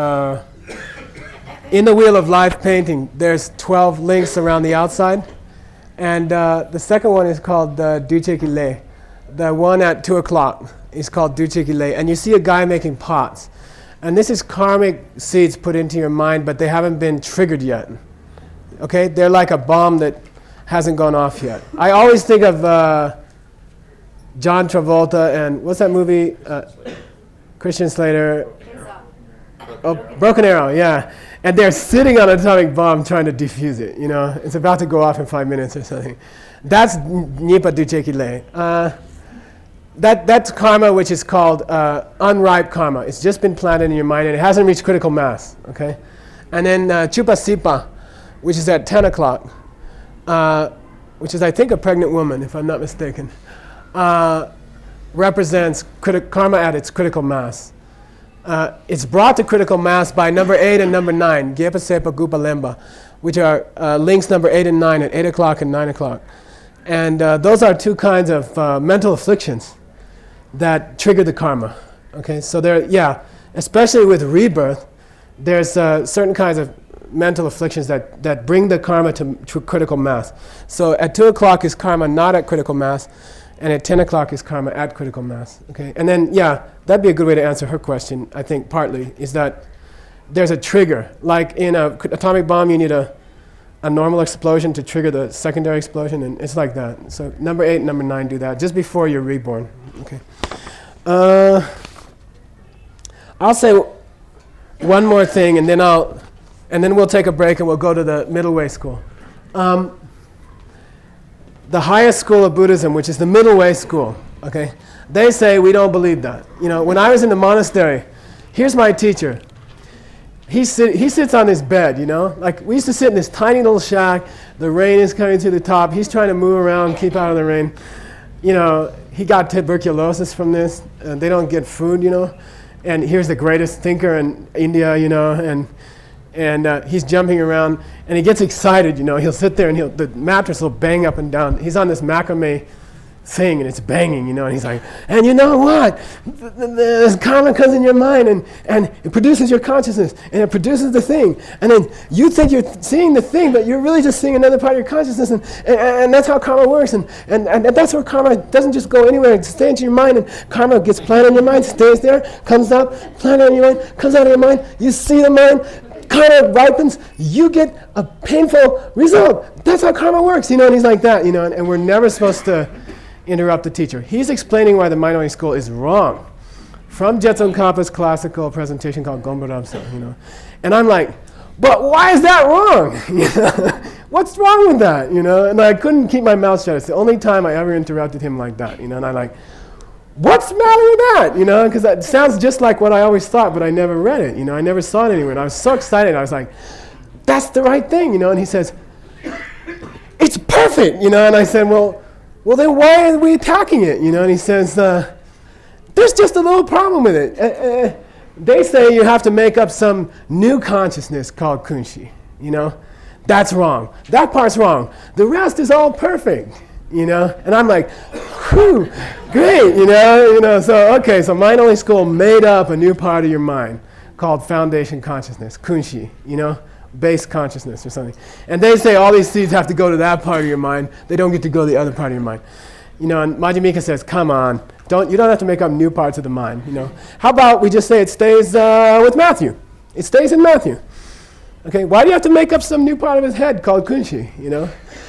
in the Wheel of Life painting, there's 12 links around the outside. And the second one is called Duche Kile. The one at 2 o'clock is called Duche Kile. And you see a guy making pots. And this is karmic seeds put into your mind, but they haven't been triggered yet. Okay? They're like a bomb that hasn't gone off yet. I always think of John Travolta and what's that movie? Christian Slater. Oh, Broken Arrow, yeah. And they're sitting on an atomic bomb trying to defuse it, you know. It's about to go off in 5 minutes or something. That's Nipa Duche Kile. That's karma, which is called unripe karma. It's just been planted in your mind and it hasn't reached critical mass, okay? And then Chupa Sipa, which is at 10 o'clock, which is, I think, a pregnant woman, if I'm not mistaken, represents karma at its critical mass. It's brought to critical mass by number 8 and number 9, Gepa Sepa Gupa Lemba, which are links number 8 and 9 at 8 o'clock and 9 o'clock. And those are two kinds of mental afflictions that trigger the karma. Okay, so especially with rebirth, there's certain kinds of mental afflictions that bring the karma to critical mass. So at 2 o'clock is karma not at critical mass, and at 10 o'clock is karma at critical mass. Okay, and then that'd be a good way to answer her question. I think partly is that there's a trigger. Like in an atomic bomb, you need a normal explosion to trigger the secondary explosion, and it's like that. So number 8 and number 9 do that just before you're reborn. Okay. I'll say one more thing, and then we'll take a break and we'll go to the middle way school. The highest school of Buddhism, which is the middle way school, okay, they say we don't believe that. You know, when I was in the monastery, here's my teacher. he sits on his bed, you know? Like, we used to sit in this tiny little shack. The rain is coming to the top. He's trying to move around, keep out of the rain. You know, he got tuberculosis from this. They don't get food, you know? And here's the greatest thinker in India, you know? And he's jumping around, and he gets excited, you know? He'll sit there, and the mattress will bang up and down. He's on this macrame thing, and it's banging, you know, and he's like, and you know what? The karma comes in your mind, and it produces your consciousness, and it produces the thing. And then you think you're seeing the thing, but you're really just seeing another part of your consciousness, and that's how karma works. And that's where karma doesn't just go anywhere. It stays in your mind, and karma gets planted in your mind, stays there, comes out, planted in your mind, comes out of your mind. You see the mind, karma ripens, you get a painful result. That's how karma works, you know, and he's like that, you know, and we're never supposed to interrupt the teacher. He's explaining why the mind-only school is wrong from Jetsun Kapa's classical presentation called Gombo Ramsa, you know. And I'm like, but why is that wrong? You know? What's wrong with that, you know? And I couldn't keep my mouth shut. It's the only time I ever interrupted him like that, you know. And I'm like, what's the matter with that, you know? Because that sounds just like what I always thought, but I never read it, you know. I never saw it anywhere. And I was so excited. I was like, that's the right thing, you know. And he says, it's perfect, you know. And I said, well, then why are we attacking it, you know? And he says, there's just a little problem with it. They say you have to make up some new consciousness called kunshi, you know? That's wrong. That part's wrong. The rest is all perfect, you know? And I'm like, whew, great, you know? So, okay, so Mind-Only School made up a new part of your mind called foundation consciousness, kunshi, you know? Base consciousness or something. And they say all these seeds have to go to that part of your mind. They don't get to go to the other part of your mind. You know, and Madhyamika says, come on, you don't have to make up new parts of the mind, you know. How about we just say it stays with Matthew? It stays in Matthew. Okay, why do you have to make up some new part of his head called kunshi, you know?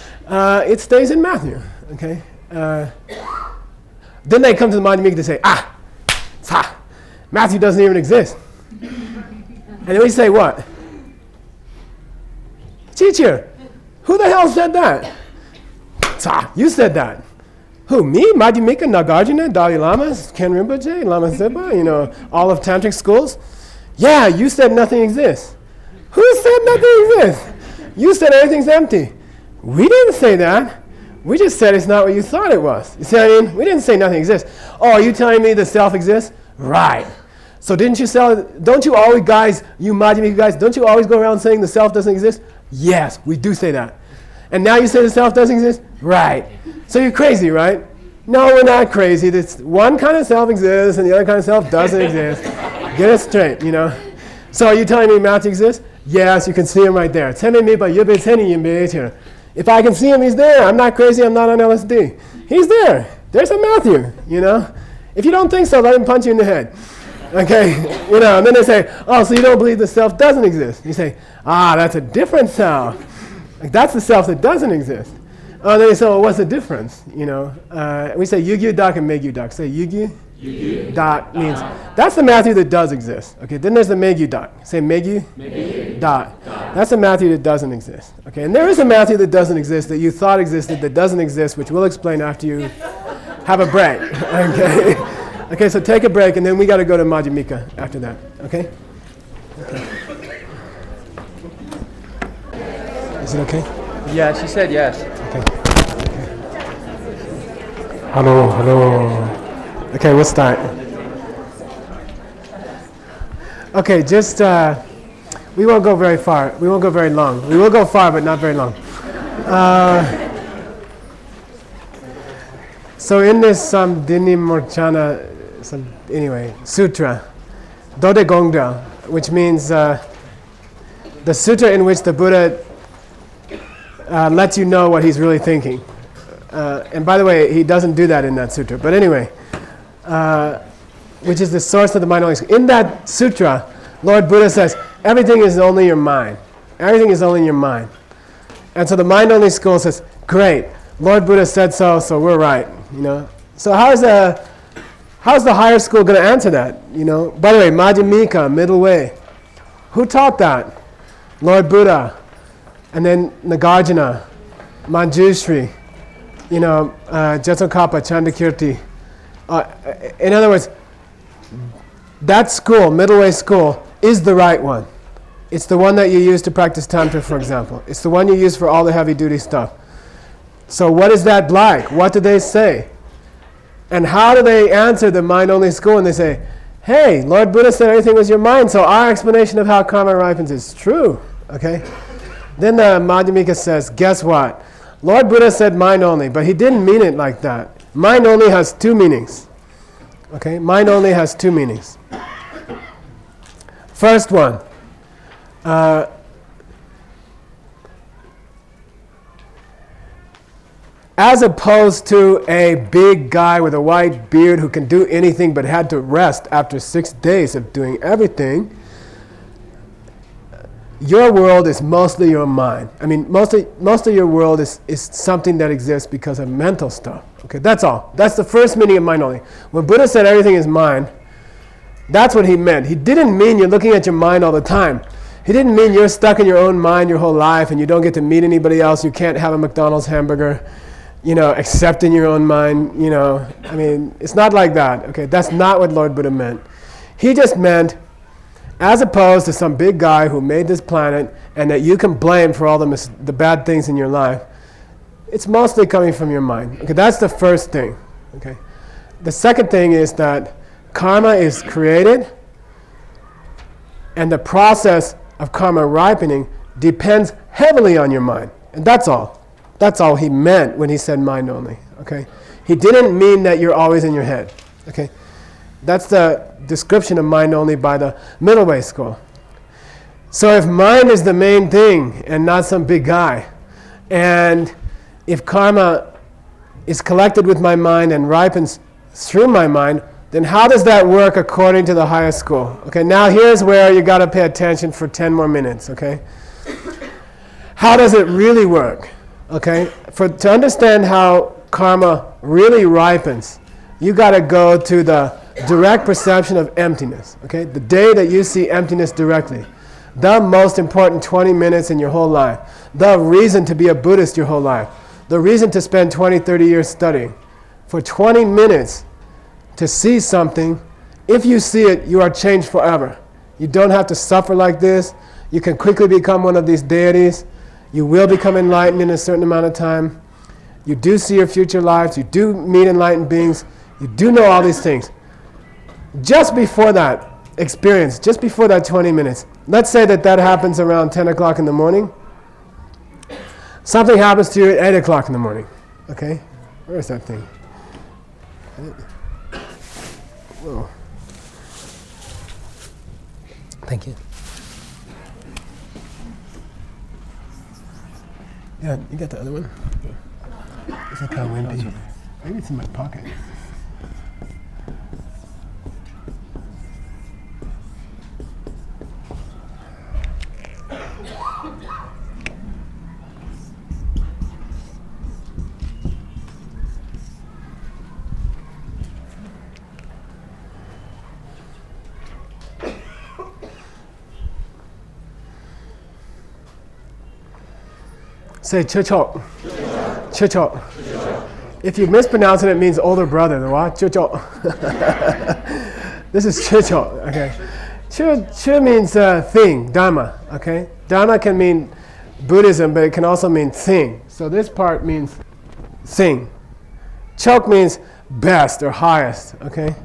It stays in Matthew, okay? Then they come to the Madhyamika to say, Matthew doesn't even exist. And then we say what? Teacher, who the hell said that? You said that. Who, me? Madhyamika, Nagarjuna, Dalai Lama, Ken Rinpoche, Lama Zepa, you know, all of tantric schools? Yeah, you said nothing exists. Who said nothing exists? You said everything's empty. We didn't say that. We just said it's not what you thought it was. You see what I mean? We didn't say nothing exists. Oh, are you telling me the self exists? Right. So don't you always guys, you Madhyamika guys, don't you always go around saying the self doesn't exist? Yes, we do say that. And now you say the self doesn't exist? Right. So you're crazy, right? No, we're not crazy. This one kind of self exists and the other kind of self doesn't exist. Get it straight, you know. So are you telling me Matthew exists? Yes, you can see him right there. If I can see him, he's there. I'm not crazy, I'm not on LSD. He's there. There's a Matthew, you know. If you don't think so, let him punch you in the head. Okay, you know, and then they say, oh, so you don't believe the self doesn't exist. You say, that's a different self. Like, that's the self that doesn't exist. Then they say, well, what's the difference? You know, we say Yugyu Dak and Megyu Dak. Say Yugyu Dak means, that's the Matthew that does exist. Okay, then there's the Megyu Dak. Say Megyu Dak. That's the Matthew that doesn't exist. Okay, and there is a Matthew that doesn't exist that you thought existed that doesn't exist, which we'll explain after you have a break. Okay. Okay, so take a break, and then we got to go to Madhyamika after that, okay? Is it okay? Yeah, she said yes. Okay. Hello. Okay, we'll start. Okay, just, we won't go very far. We won't go very long. We will go far, but not very long. So in this Dini Morchana, sutra, Dode Gongdra, which means the sutra in which the Buddha lets you know what he's really thinking. And by the way, he doesn't do that in that sutra. But anyway, which is the source of the mind-only school. In that sutra, Lord Buddha says, everything is only your mind. Everything is only in your mind. And so the mind-only school says, great, Lord Buddha said so, so we're right. You know. So how's the higher school going to answer that? You know. By the way, Madhyamika, middle way. Who taught that? Lord Buddha, and then Nagarjuna, Manjushri, you know, Jetsun Kapa, Chandakirti. In other words, that school, middle way school, is the right one. It's the one that you use to practice Tantra, for example. It's the one you use for all the heavy-duty stuff. So what is that like? What do they say? And how do they answer the mind-only school? And they say, hey, Lord Buddha said everything was your mind, so our explanation of how karma ripens is true. Okay? Then the Madhyamika says, guess what? Lord Buddha said mind-only, but he didn't mean it like that. Mind-only has two meanings. Okay? Mind-only has two meanings. First one. As opposed to a big guy with a white beard who can do anything but had to rest after 6 days of doing everything, your world is mostly your mind. I mean, most of your world is something that exists because of mental stuff. Okay, that's all. That's the first meaning of mind only. When Buddha said everything is mind, that's what he meant. He didn't mean you're looking at your mind all the time. He didn't mean you're stuck in your own mind your whole life and you don't get to meet anybody else. You can't have a McDonald's hamburger, except in your own mind, I mean, it's not like that. Okay, that's not what Lord Buddha meant. He just meant, as opposed to some big guy who made this planet and that you can blame for all the bad things in your life, it's mostly coming from your mind. Okay, that's the first thing. Okay, the second thing is that karma is created, and the process of karma ripening depends heavily on your mind. And that's all. That's all he meant when he said mind only. Okay? He didn't mean that you're always in your head. Okay? That's the description of mind only by the middle way school. So if mind is the main thing and not some big guy, and if karma is collected with my mind and ripens through my mind, then how does that work according to the higher school? Okay, now here's where you got to pay attention for 10 more minutes, okay? How does it really work? Okay, to understand how karma really ripens, you got to go to the direct perception of emptiness, okay? The day that you see emptiness directly, the most important 20 minutes in your whole life, the reason to be a Buddhist your whole life, the reason to spend 20, 30 years studying. For 20 minutes, to see something, if you see it, you are changed forever. You don't have to suffer like this. You can quickly become one of these deities. You will become enlightened in a certain amount of time. You do see your future lives. You do meet enlightened beings. You do know all these things. Just before that experience, just before that 20 minutes, let's say that happens around 10 o'clock in the morning. Something happens to you at 8 o'clock in the morning. Okay? Where is that thing? Whoa. Thank you. Yeah, you got the other one? It's like how windy. Maybe it's in my pocket. Say Chichok. Chichok. If you mispronounce it, it means older brother. The what? Chichok. This is Chichok. Okay. Chi means thing, Dharma. Okay. Dharma can mean Buddhism, but it can also mean thing. So this part means thing. Chok means best or highest. Okay.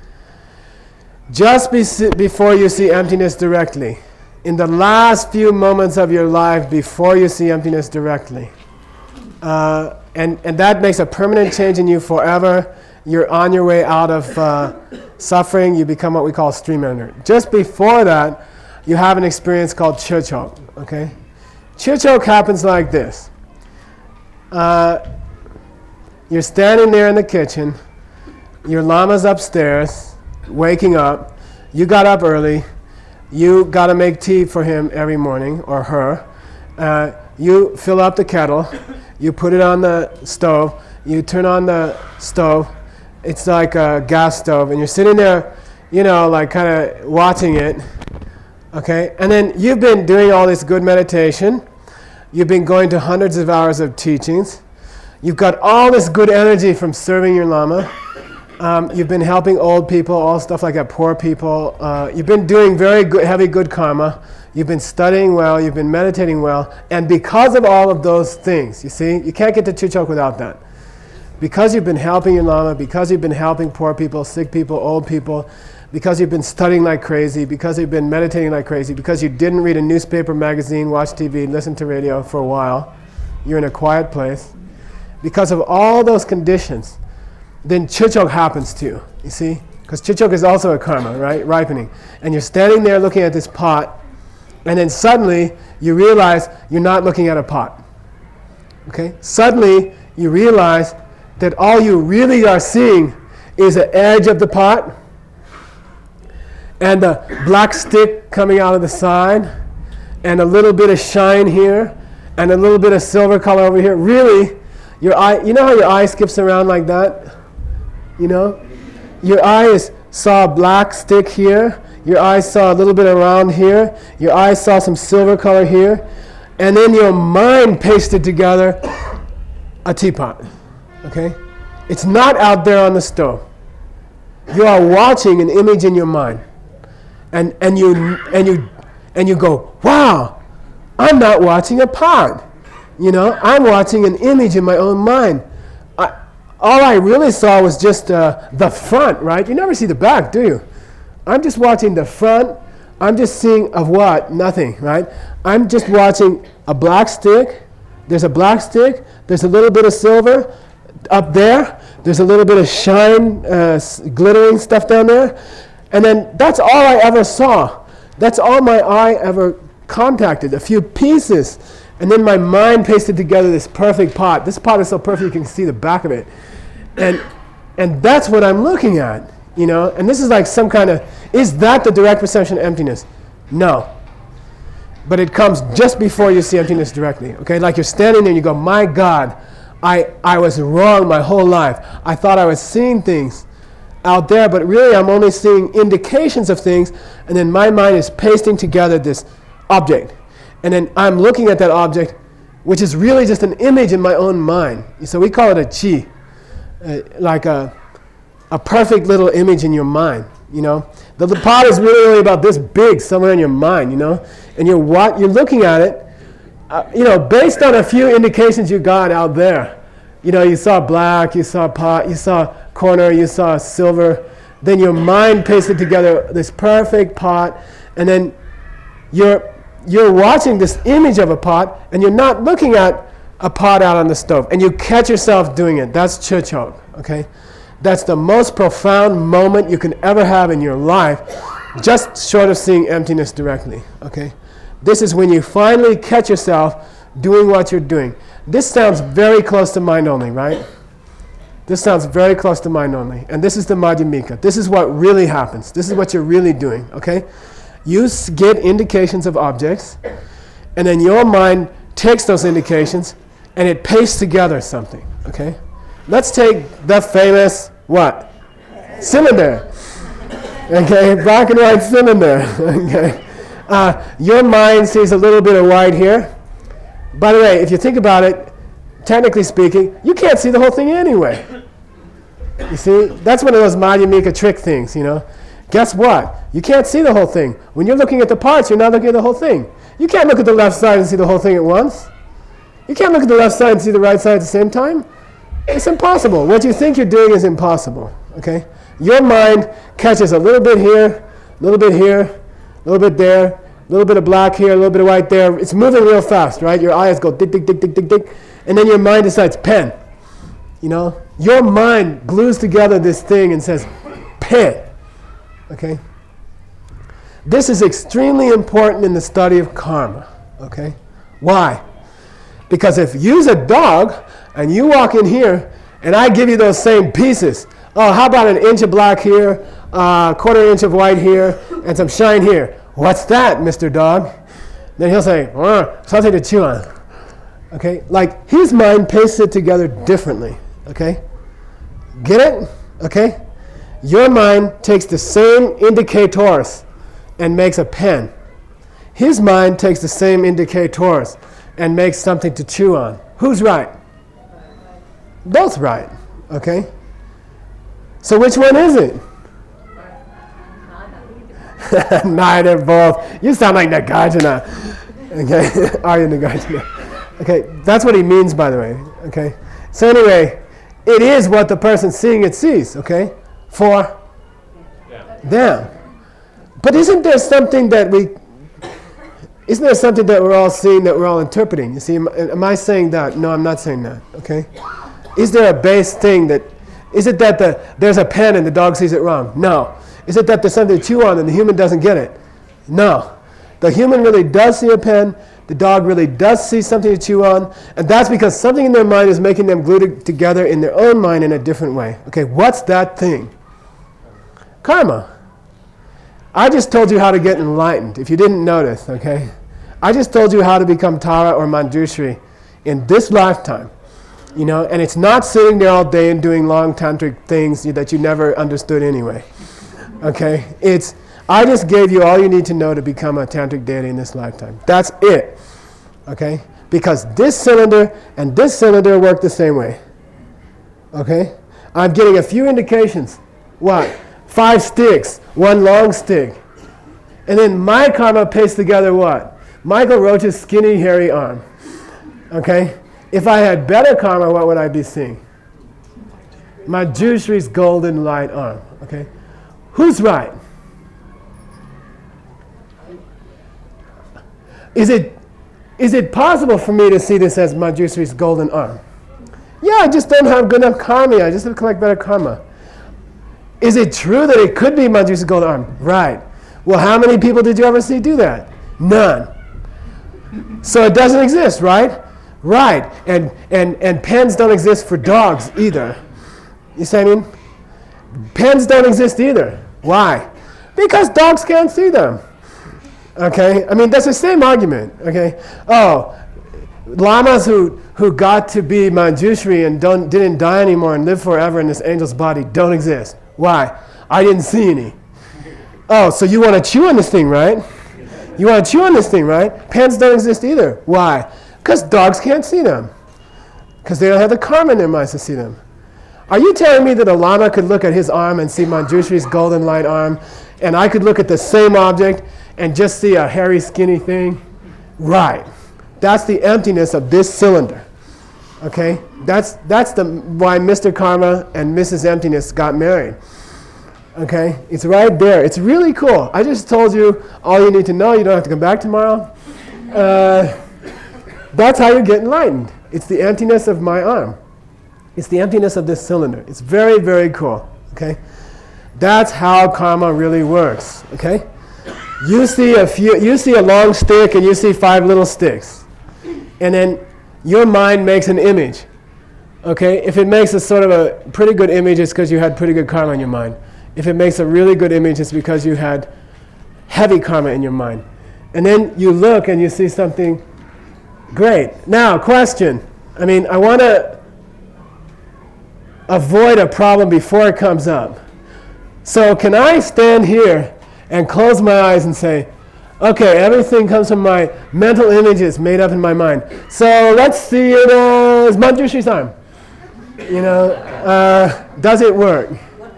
Just before you see emptiness directly, in the last few moments of your life before you see emptiness directly. And that makes a permanent change in you forever. You're on your way out of suffering. You become what we call stream ender. Just before that, you have an experience called Chichok. Okay? Chichok happens like this. You're standing there in the kitchen. Your lama's upstairs, waking up. You got up early. You got to make tea for him every morning, or her. You fill up the kettle. You put it on the stove. You turn on the stove. It's like a gas stove. And you're sitting there, like kind of watching it. Okay? And then you've been doing all this good meditation. You've been going to hundreds of hours of teachings. You've got all this good energy from serving your lama. You've been helping old people, all stuff like that, poor people. You've been doing very good, heavy good karma. you've been studying well, you've been meditating well, and because of all of those things, you see, you can't get to Chuchok without that. Because you've been helping your Lama, because you've been helping poor people, sick people, old people, because you've been studying like crazy, because you've been meditating like crazy, because you didn't read a newspaper, magazine, watch TV, listen to radio for a while, you're in a quiet place, because of all those conditions, then Chuchok happens to you, you see? Because Chuchok is also a karma, right? Ripening. And you're standing there looking at this pot, and then suddenly you realize you're not looking at a pot. Okay? Suddenly you realize that all you really are seeing is the edge of the pot and the black stick coming out of the side and a little bit of shine here and a little bit of silver color over here. Really, your eye, you know how your eye skips around like that? You know? Your eyes saw a black stick here. Your eyes saw a little bit around here. Your eyes saw some silver color here. And then your mind pasted together a teapot. Okay? It's not out there on the stove. You are watching an image in your mind. And you go, wow, I'm not watching a pot. You know, I'm watching an image in my own mind. All I really saw was just the front, right? You never see the back, do you? I'm just watching the front. I'm just seeing of what? Nothing, right? I'm just watching a black stick. There's a black stick. There's a little bit of silver up there. There's a little bit of shine, glittering stuff down there. And then that's all I ever saw. That's all my eye ever contacted, a few pieces. And then my mind pasted together this perfect pot. This pot is so perfect you can see the back of it. And that's what I'm looking at, you know? And this is like some kind of, is that the direct perception of emptiness? No. But it comes just before you see emptiness directly, okay? Like you're standing there and you go, my God, I was wrong my whole life. I thought I was seeing things out there, but really I'm only seeing indications of things, and then my mind is pasting together this object. And then I'm looking at that object, which is really just an image in my own mind. So we call it a chi, like a perfect little image in your mind, you know. The pot is really only about this big somewhere in your mind, you know. And you're looking at it, you know, based on a few indications you got out there. You know, you saw black, you saw pot, you saw corner, you saw silver. Then your mind pasted together this perfect pot, and then you're watching this image of a pot, and you're not looking at a pot out on the stove, and you catch yourself doing it. That's Chuchok, okay? That's the most profound moment you can ever have in your life, just short of seeing emptiness directly, okay? This is when you finally catch yourself doing what you're doing. This sounds very close to mind only, right? This sounds very close to mind only. And this is the Madhyamika. This is what really happens. This is what you're really doing, okay? You get indications of objects, and then your mind takes those indications, and it pastes together something, okay? Let's take the famous, what? Cylinder. Okay, black and white cylinder, okay? Your mind sees a little bit of white here. By the way, if you think about it, technically speaking, you can't see the whole thing anyway. You see, that's one of those Madhyamika trick things, you know. Guess what? You can't see the whole thing. When you're looking at the parts, you're not looking at the whole thing. You can't look at the left side and see the whole thing at once. You can't look at the left side and see the right side at the same time. It's impossible. What you think you're doing is impossible, okay? Your mind catches a little bit here, a little bit here, a little bit there, a little bit of black here, a little bit of white there. It's moving real fast, right? Your eyes go tick, tick, tick, tick, tick, tick. And then your mind decides pen. You know? Your mind glues together this thing and says pen. Okay? This is extremely important in the study of karma. Okay? Why? Because if you's a dog and you walk in here and I give you those same pieces, oh, how about an inch of black here, quarter inch of white here, and some shine here? What's that, Mr. Dog? Then he'll say, something to chew on. Okay? Like his mind pastes it together differently. Okay? Get it? Okay? Your mind takes the same indicators and makes a pen. His mind takes the same indicators and makes something to chew on. Who's right? Both right. Okay? So which one is it? Neither, both. You sound like Nagarjuna. Okay, Arya Nagarjuna. Okay, that's what he means, by the way. Okay, so anyway, it is what the person seeing it sees. Okay, for them. But isn't there something that we're all seeing, that we're all interpreting? You see, am I saying that? No, I'm not saying that. Okay, is there a base thing that? Is it that there's a pen and the dog sees it wrong? No. Is it that there's something to chew on and the human doesn't get it? No. The human really does see a pen. The dog really does see something to chew on. And that's because something in their mind is making them glue it together in their own mind in a different way. Okay, what's that thing? Karma. I just told you how to get enlightened, if you didn't notice, okay? I just told you how to become Tara or Manjushri in this lifetime. You know, and it's not sitting there all day and doing long tantric things that you never understood anyway. Okay? I just gave you all you need to know to become a tantric deity in this lifetime. That's it. Okay? Because this cylinder and this cylinder work the same way. Okay? I'm getting a few indications. What? 5 sticks, 1 long stick. And then my karma pastes together what? Michael Roach's skinny, hairy arm. Okay? If I had better karma, what would I be seeing? Manjushri's golden light arm. Okay? Who's right? Is it possible for me to see this as Manjushri's golden arm? Yeah, I just don't have good enough karma. I just have to collect better karma. Is it true that it could be Manjushri's golden arm? Right. Well, how many people did you ever see do that? None. So it doesn't exist, right? Right. And pens don't exist for dogs either. You see what I mean? Pens don't exist either. Why? Because dogs can't see them. Okay? I mean, that's the same argument. Okay? Oh, lamas who got to be Manjushri and didn't die anymore and live forever in this angel's body don't exist. Why? I didn't see any. Oh, so you want to chew on this thing, right? You want to chew on this thing, right? Pens don't exist either. Why? Because dogs can't see them. Because they don't have the karma in their minds to see them. Are you telling me that a lama could look at his arm and see Manjushri's golden light arm, and I could look at the same object and just see a hairy, skinny thing? Right. That's the emptiness of this cylinder. Okay? That's why Mr. Karma and Mrs. Emptiness got married. Okay? It's right there. It's really cool. I just told you all you need to know. You don't have to come back tomorrow. That's how you get enlightened. It's the emptiness of my arm. It's the emptiness of this cylinder. It's very, very cool. Okay? That's how karma really works. Okay? You see a long stick and you see 5 little sticks. And then your mind makes an image. Okay? If it makes a sort of a pretty good image, it's because you had pretty good karma in your mind. If it makes a really good image, it's because you had heavy karma in your mind. And then you look and you see something great. Now, question. I mean, I want to avoid a problem before it comes up. So can I stand here and close my eyes and say, okay, everything comes from my mental images made up in my mind. So let's see it as Manjushri's arm. You know, does it work?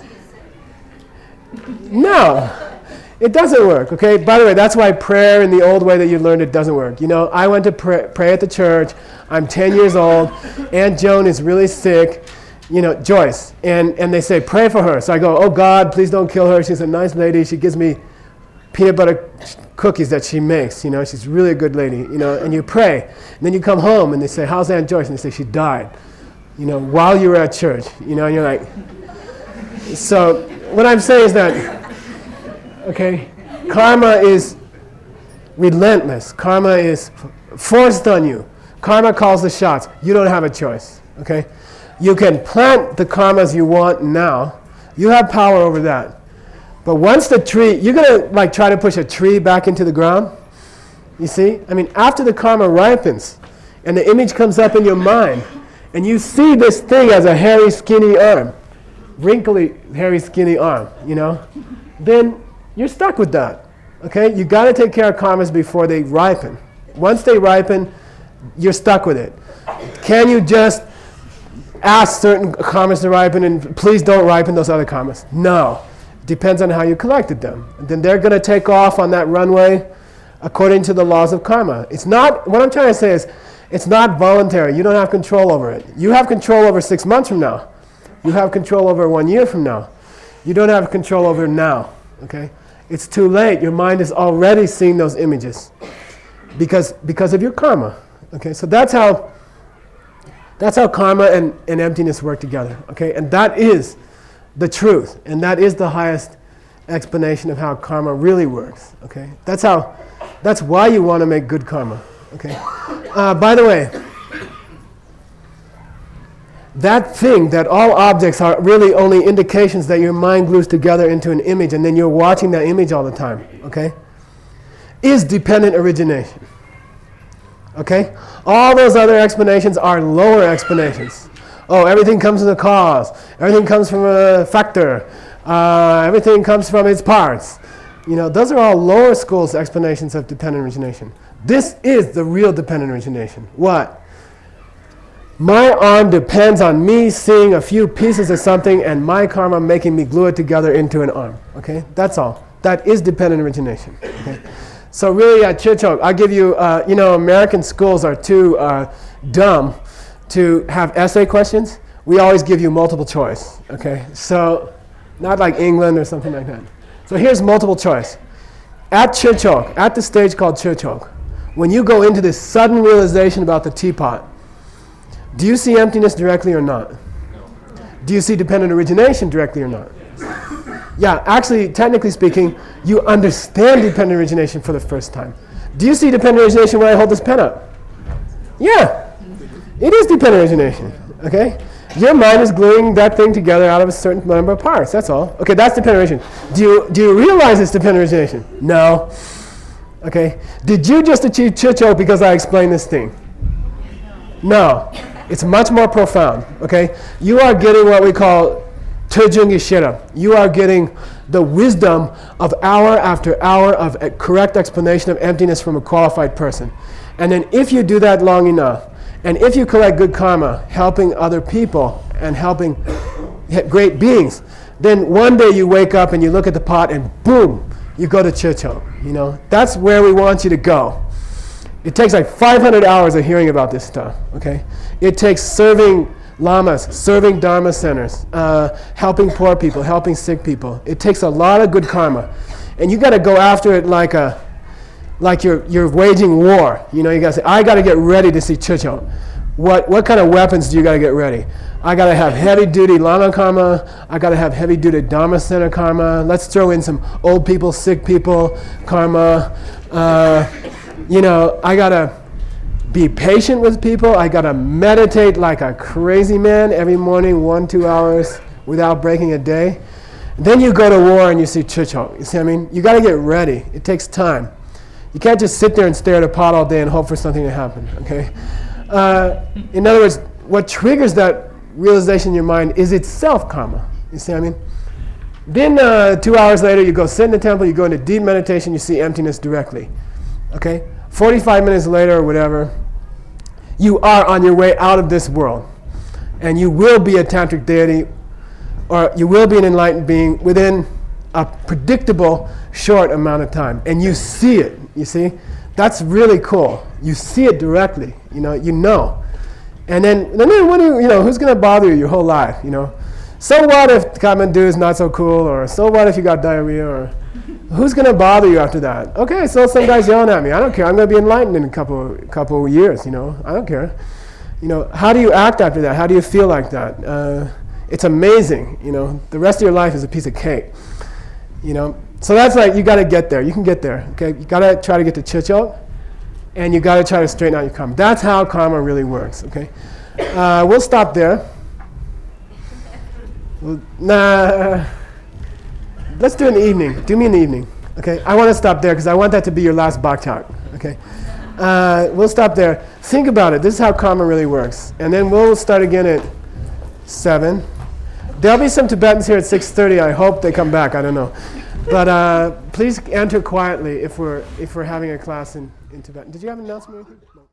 No, it doesn't work, okay? By the way, that's why prayer in the old way that you learned it doesn't work. You know, I went to pray at the church. I'm 10 years old. Aunt Joan is really sick, you know, Joyce. And they say, pray for her. So I go, oh, God, please don't kill her. She's a nice lady. She gives me peanut butter cookies that she makes. You know, she's really a good lady, you know, and you pray. And then you come home and they say, how's Aunt Joyce? And they say, she died, you know, while you were at church. You know, and you're like, so what I'm saying is that, okay, karma is relentless. Karma is forced on you. Karma calls the shots. You don't have a choice, okay? You can plant the karmas you want now. You have power over that. But once the tree, you're going to like try to push a tree back into the ground. You see? I mean, after the karma ripens and the image comes up in your mind and you see this thing as a hairy, skinny arm, wrinkly, hairy, skinny arm, you know, then you're stuck with that, okay? You got to take care of karmas before they ripen. Once they ripen, you're stuck with it. Can you just ask certain karmas to ripen and please don't ripen those other karmas? No. Depends on how you collected them. And then they're going to take off on that runway according to the laws of karma. It's not, what I'm trying to say is, it's not voluntary. You don't have control over it. You have control over 6 months from now. You have control over 1 year from now. You don't have control over now, okay? It's too late. Your mind is already seeing those images because of your karma, okay? So that's how karma and emptiness work together, okay? And that is the truth, and that is the highest explanation of how karma really works, okay? That's why you want to make good karma, okay? By the way, that thing, that all objects are really only indications that your mind glues together into an image and then you're watching that image all the time, okay, is dependent origination, okay? All those other explanations are lower explanations. Oh, everything comes from a cause, everything comes from a factor, everything comes from its parts. You know, those are all lower schools explanations of dependent origination. This is the real dependent origination. What? My arm depends on me seeing a few pieces of something and my karma making me glue it together into an arm. Okay? That's all. That is dependent origination. Okay? So really at Chichok, I give you, American schools are too dumb to have essay questions. We always give you multiple choice. Okay? So not like England or something like that. So here's multiple choice. At Chichok, at the stage called Chichok, when you go into this sudden realization about the teapot, do you see emptiness directly or not? No. Do you see dependent origination directly or not? Yeah, actually, technically speaking, you understand dependent origination for the first time. Do you see dependent origination when I hold this pen up? Yeah, it is dependent origination, okay? Your mind is gluing that thing together out of a certain number of parts, that's all. Okay, that's dependent origination. Do you realize it's dependent origination? No. Okay, did you just achieve Chichok because I explained this thing? No. It's much more profound, okay? You are getting what we call Tujung Ishira. You are getting the wisdom of hour after hour of a correct explanation of emptiness from a qualified person. And then if you do that long enough, and if you collect good karma, helping other people and helping great beings, then one day you wake up and you look at the pot and boom, you go to Chichok, you know? That's where we want you to go. It takes like 500 hours of hearing about this stuff, okay? It takes serving lamas, serving dharma centers, helping poor people, helping sick people. It takes a lot of good karma. And you got to go after it like you're waging war. You know, you got to say, I got to get ready to see Chichok. What kind of weapons do you got to get ready? I got to have heavy-duty lama karma. I got to have heavy-duty dharma center karma. Let's throw in some old people, sick people karma. I got to be patient with people. I got to meditate like a crazy man every morning, 1-2 hours without breaking a day. Then you go to war and you see Chichok. You see what I mean? You got to get ready. It takes time. You can't just sit there and stare at a pot all day and hope for something to happen, okay? In other words, what triggers that realization in your mind is itself karma. You see what I mean? Then 2 hours later, you go sit in the temple, you go into deep meditation, you see emptiness directly, okay? 45 minutes later or whatever, you are on your way out of this world. And you will be a tantric deity, or you will be an enlightened being within a predictable short amount of time. And you see it, you see? That's really cool. You see it directly, you know. And then what do you who's going to bother you your whole life, you know? So what if Kathmandu is not so cool, or so what if you got diarrhea, or who's going to bother you after that? Okay, so some guy's yelling at me. I don't care. I'm going to be enlightened in a couple of years, you know. I don't care. You know, how do you act after that? How do you feel like that? It's amazing, you know. The rest of your life is a piece of cake, you know. So that's like, you got to get there. You can get there, okay? You got to try to get to Chichok, and you got to try to straighten out your karma. That's how karma really works, okay? We'll stop there. Let's do it in the evening. Do me in the evening, okay? I want to stop there because I want that to be your last bhaktak, okay? We'll stop there. Think about it. This is how karma really works. And then we'll start again at 7. There'll be some Tibetans here at 6:30. I hope they come back. I don't know. But please enter quietly if we're having a class in Tibetan. Did you have an announcement? No.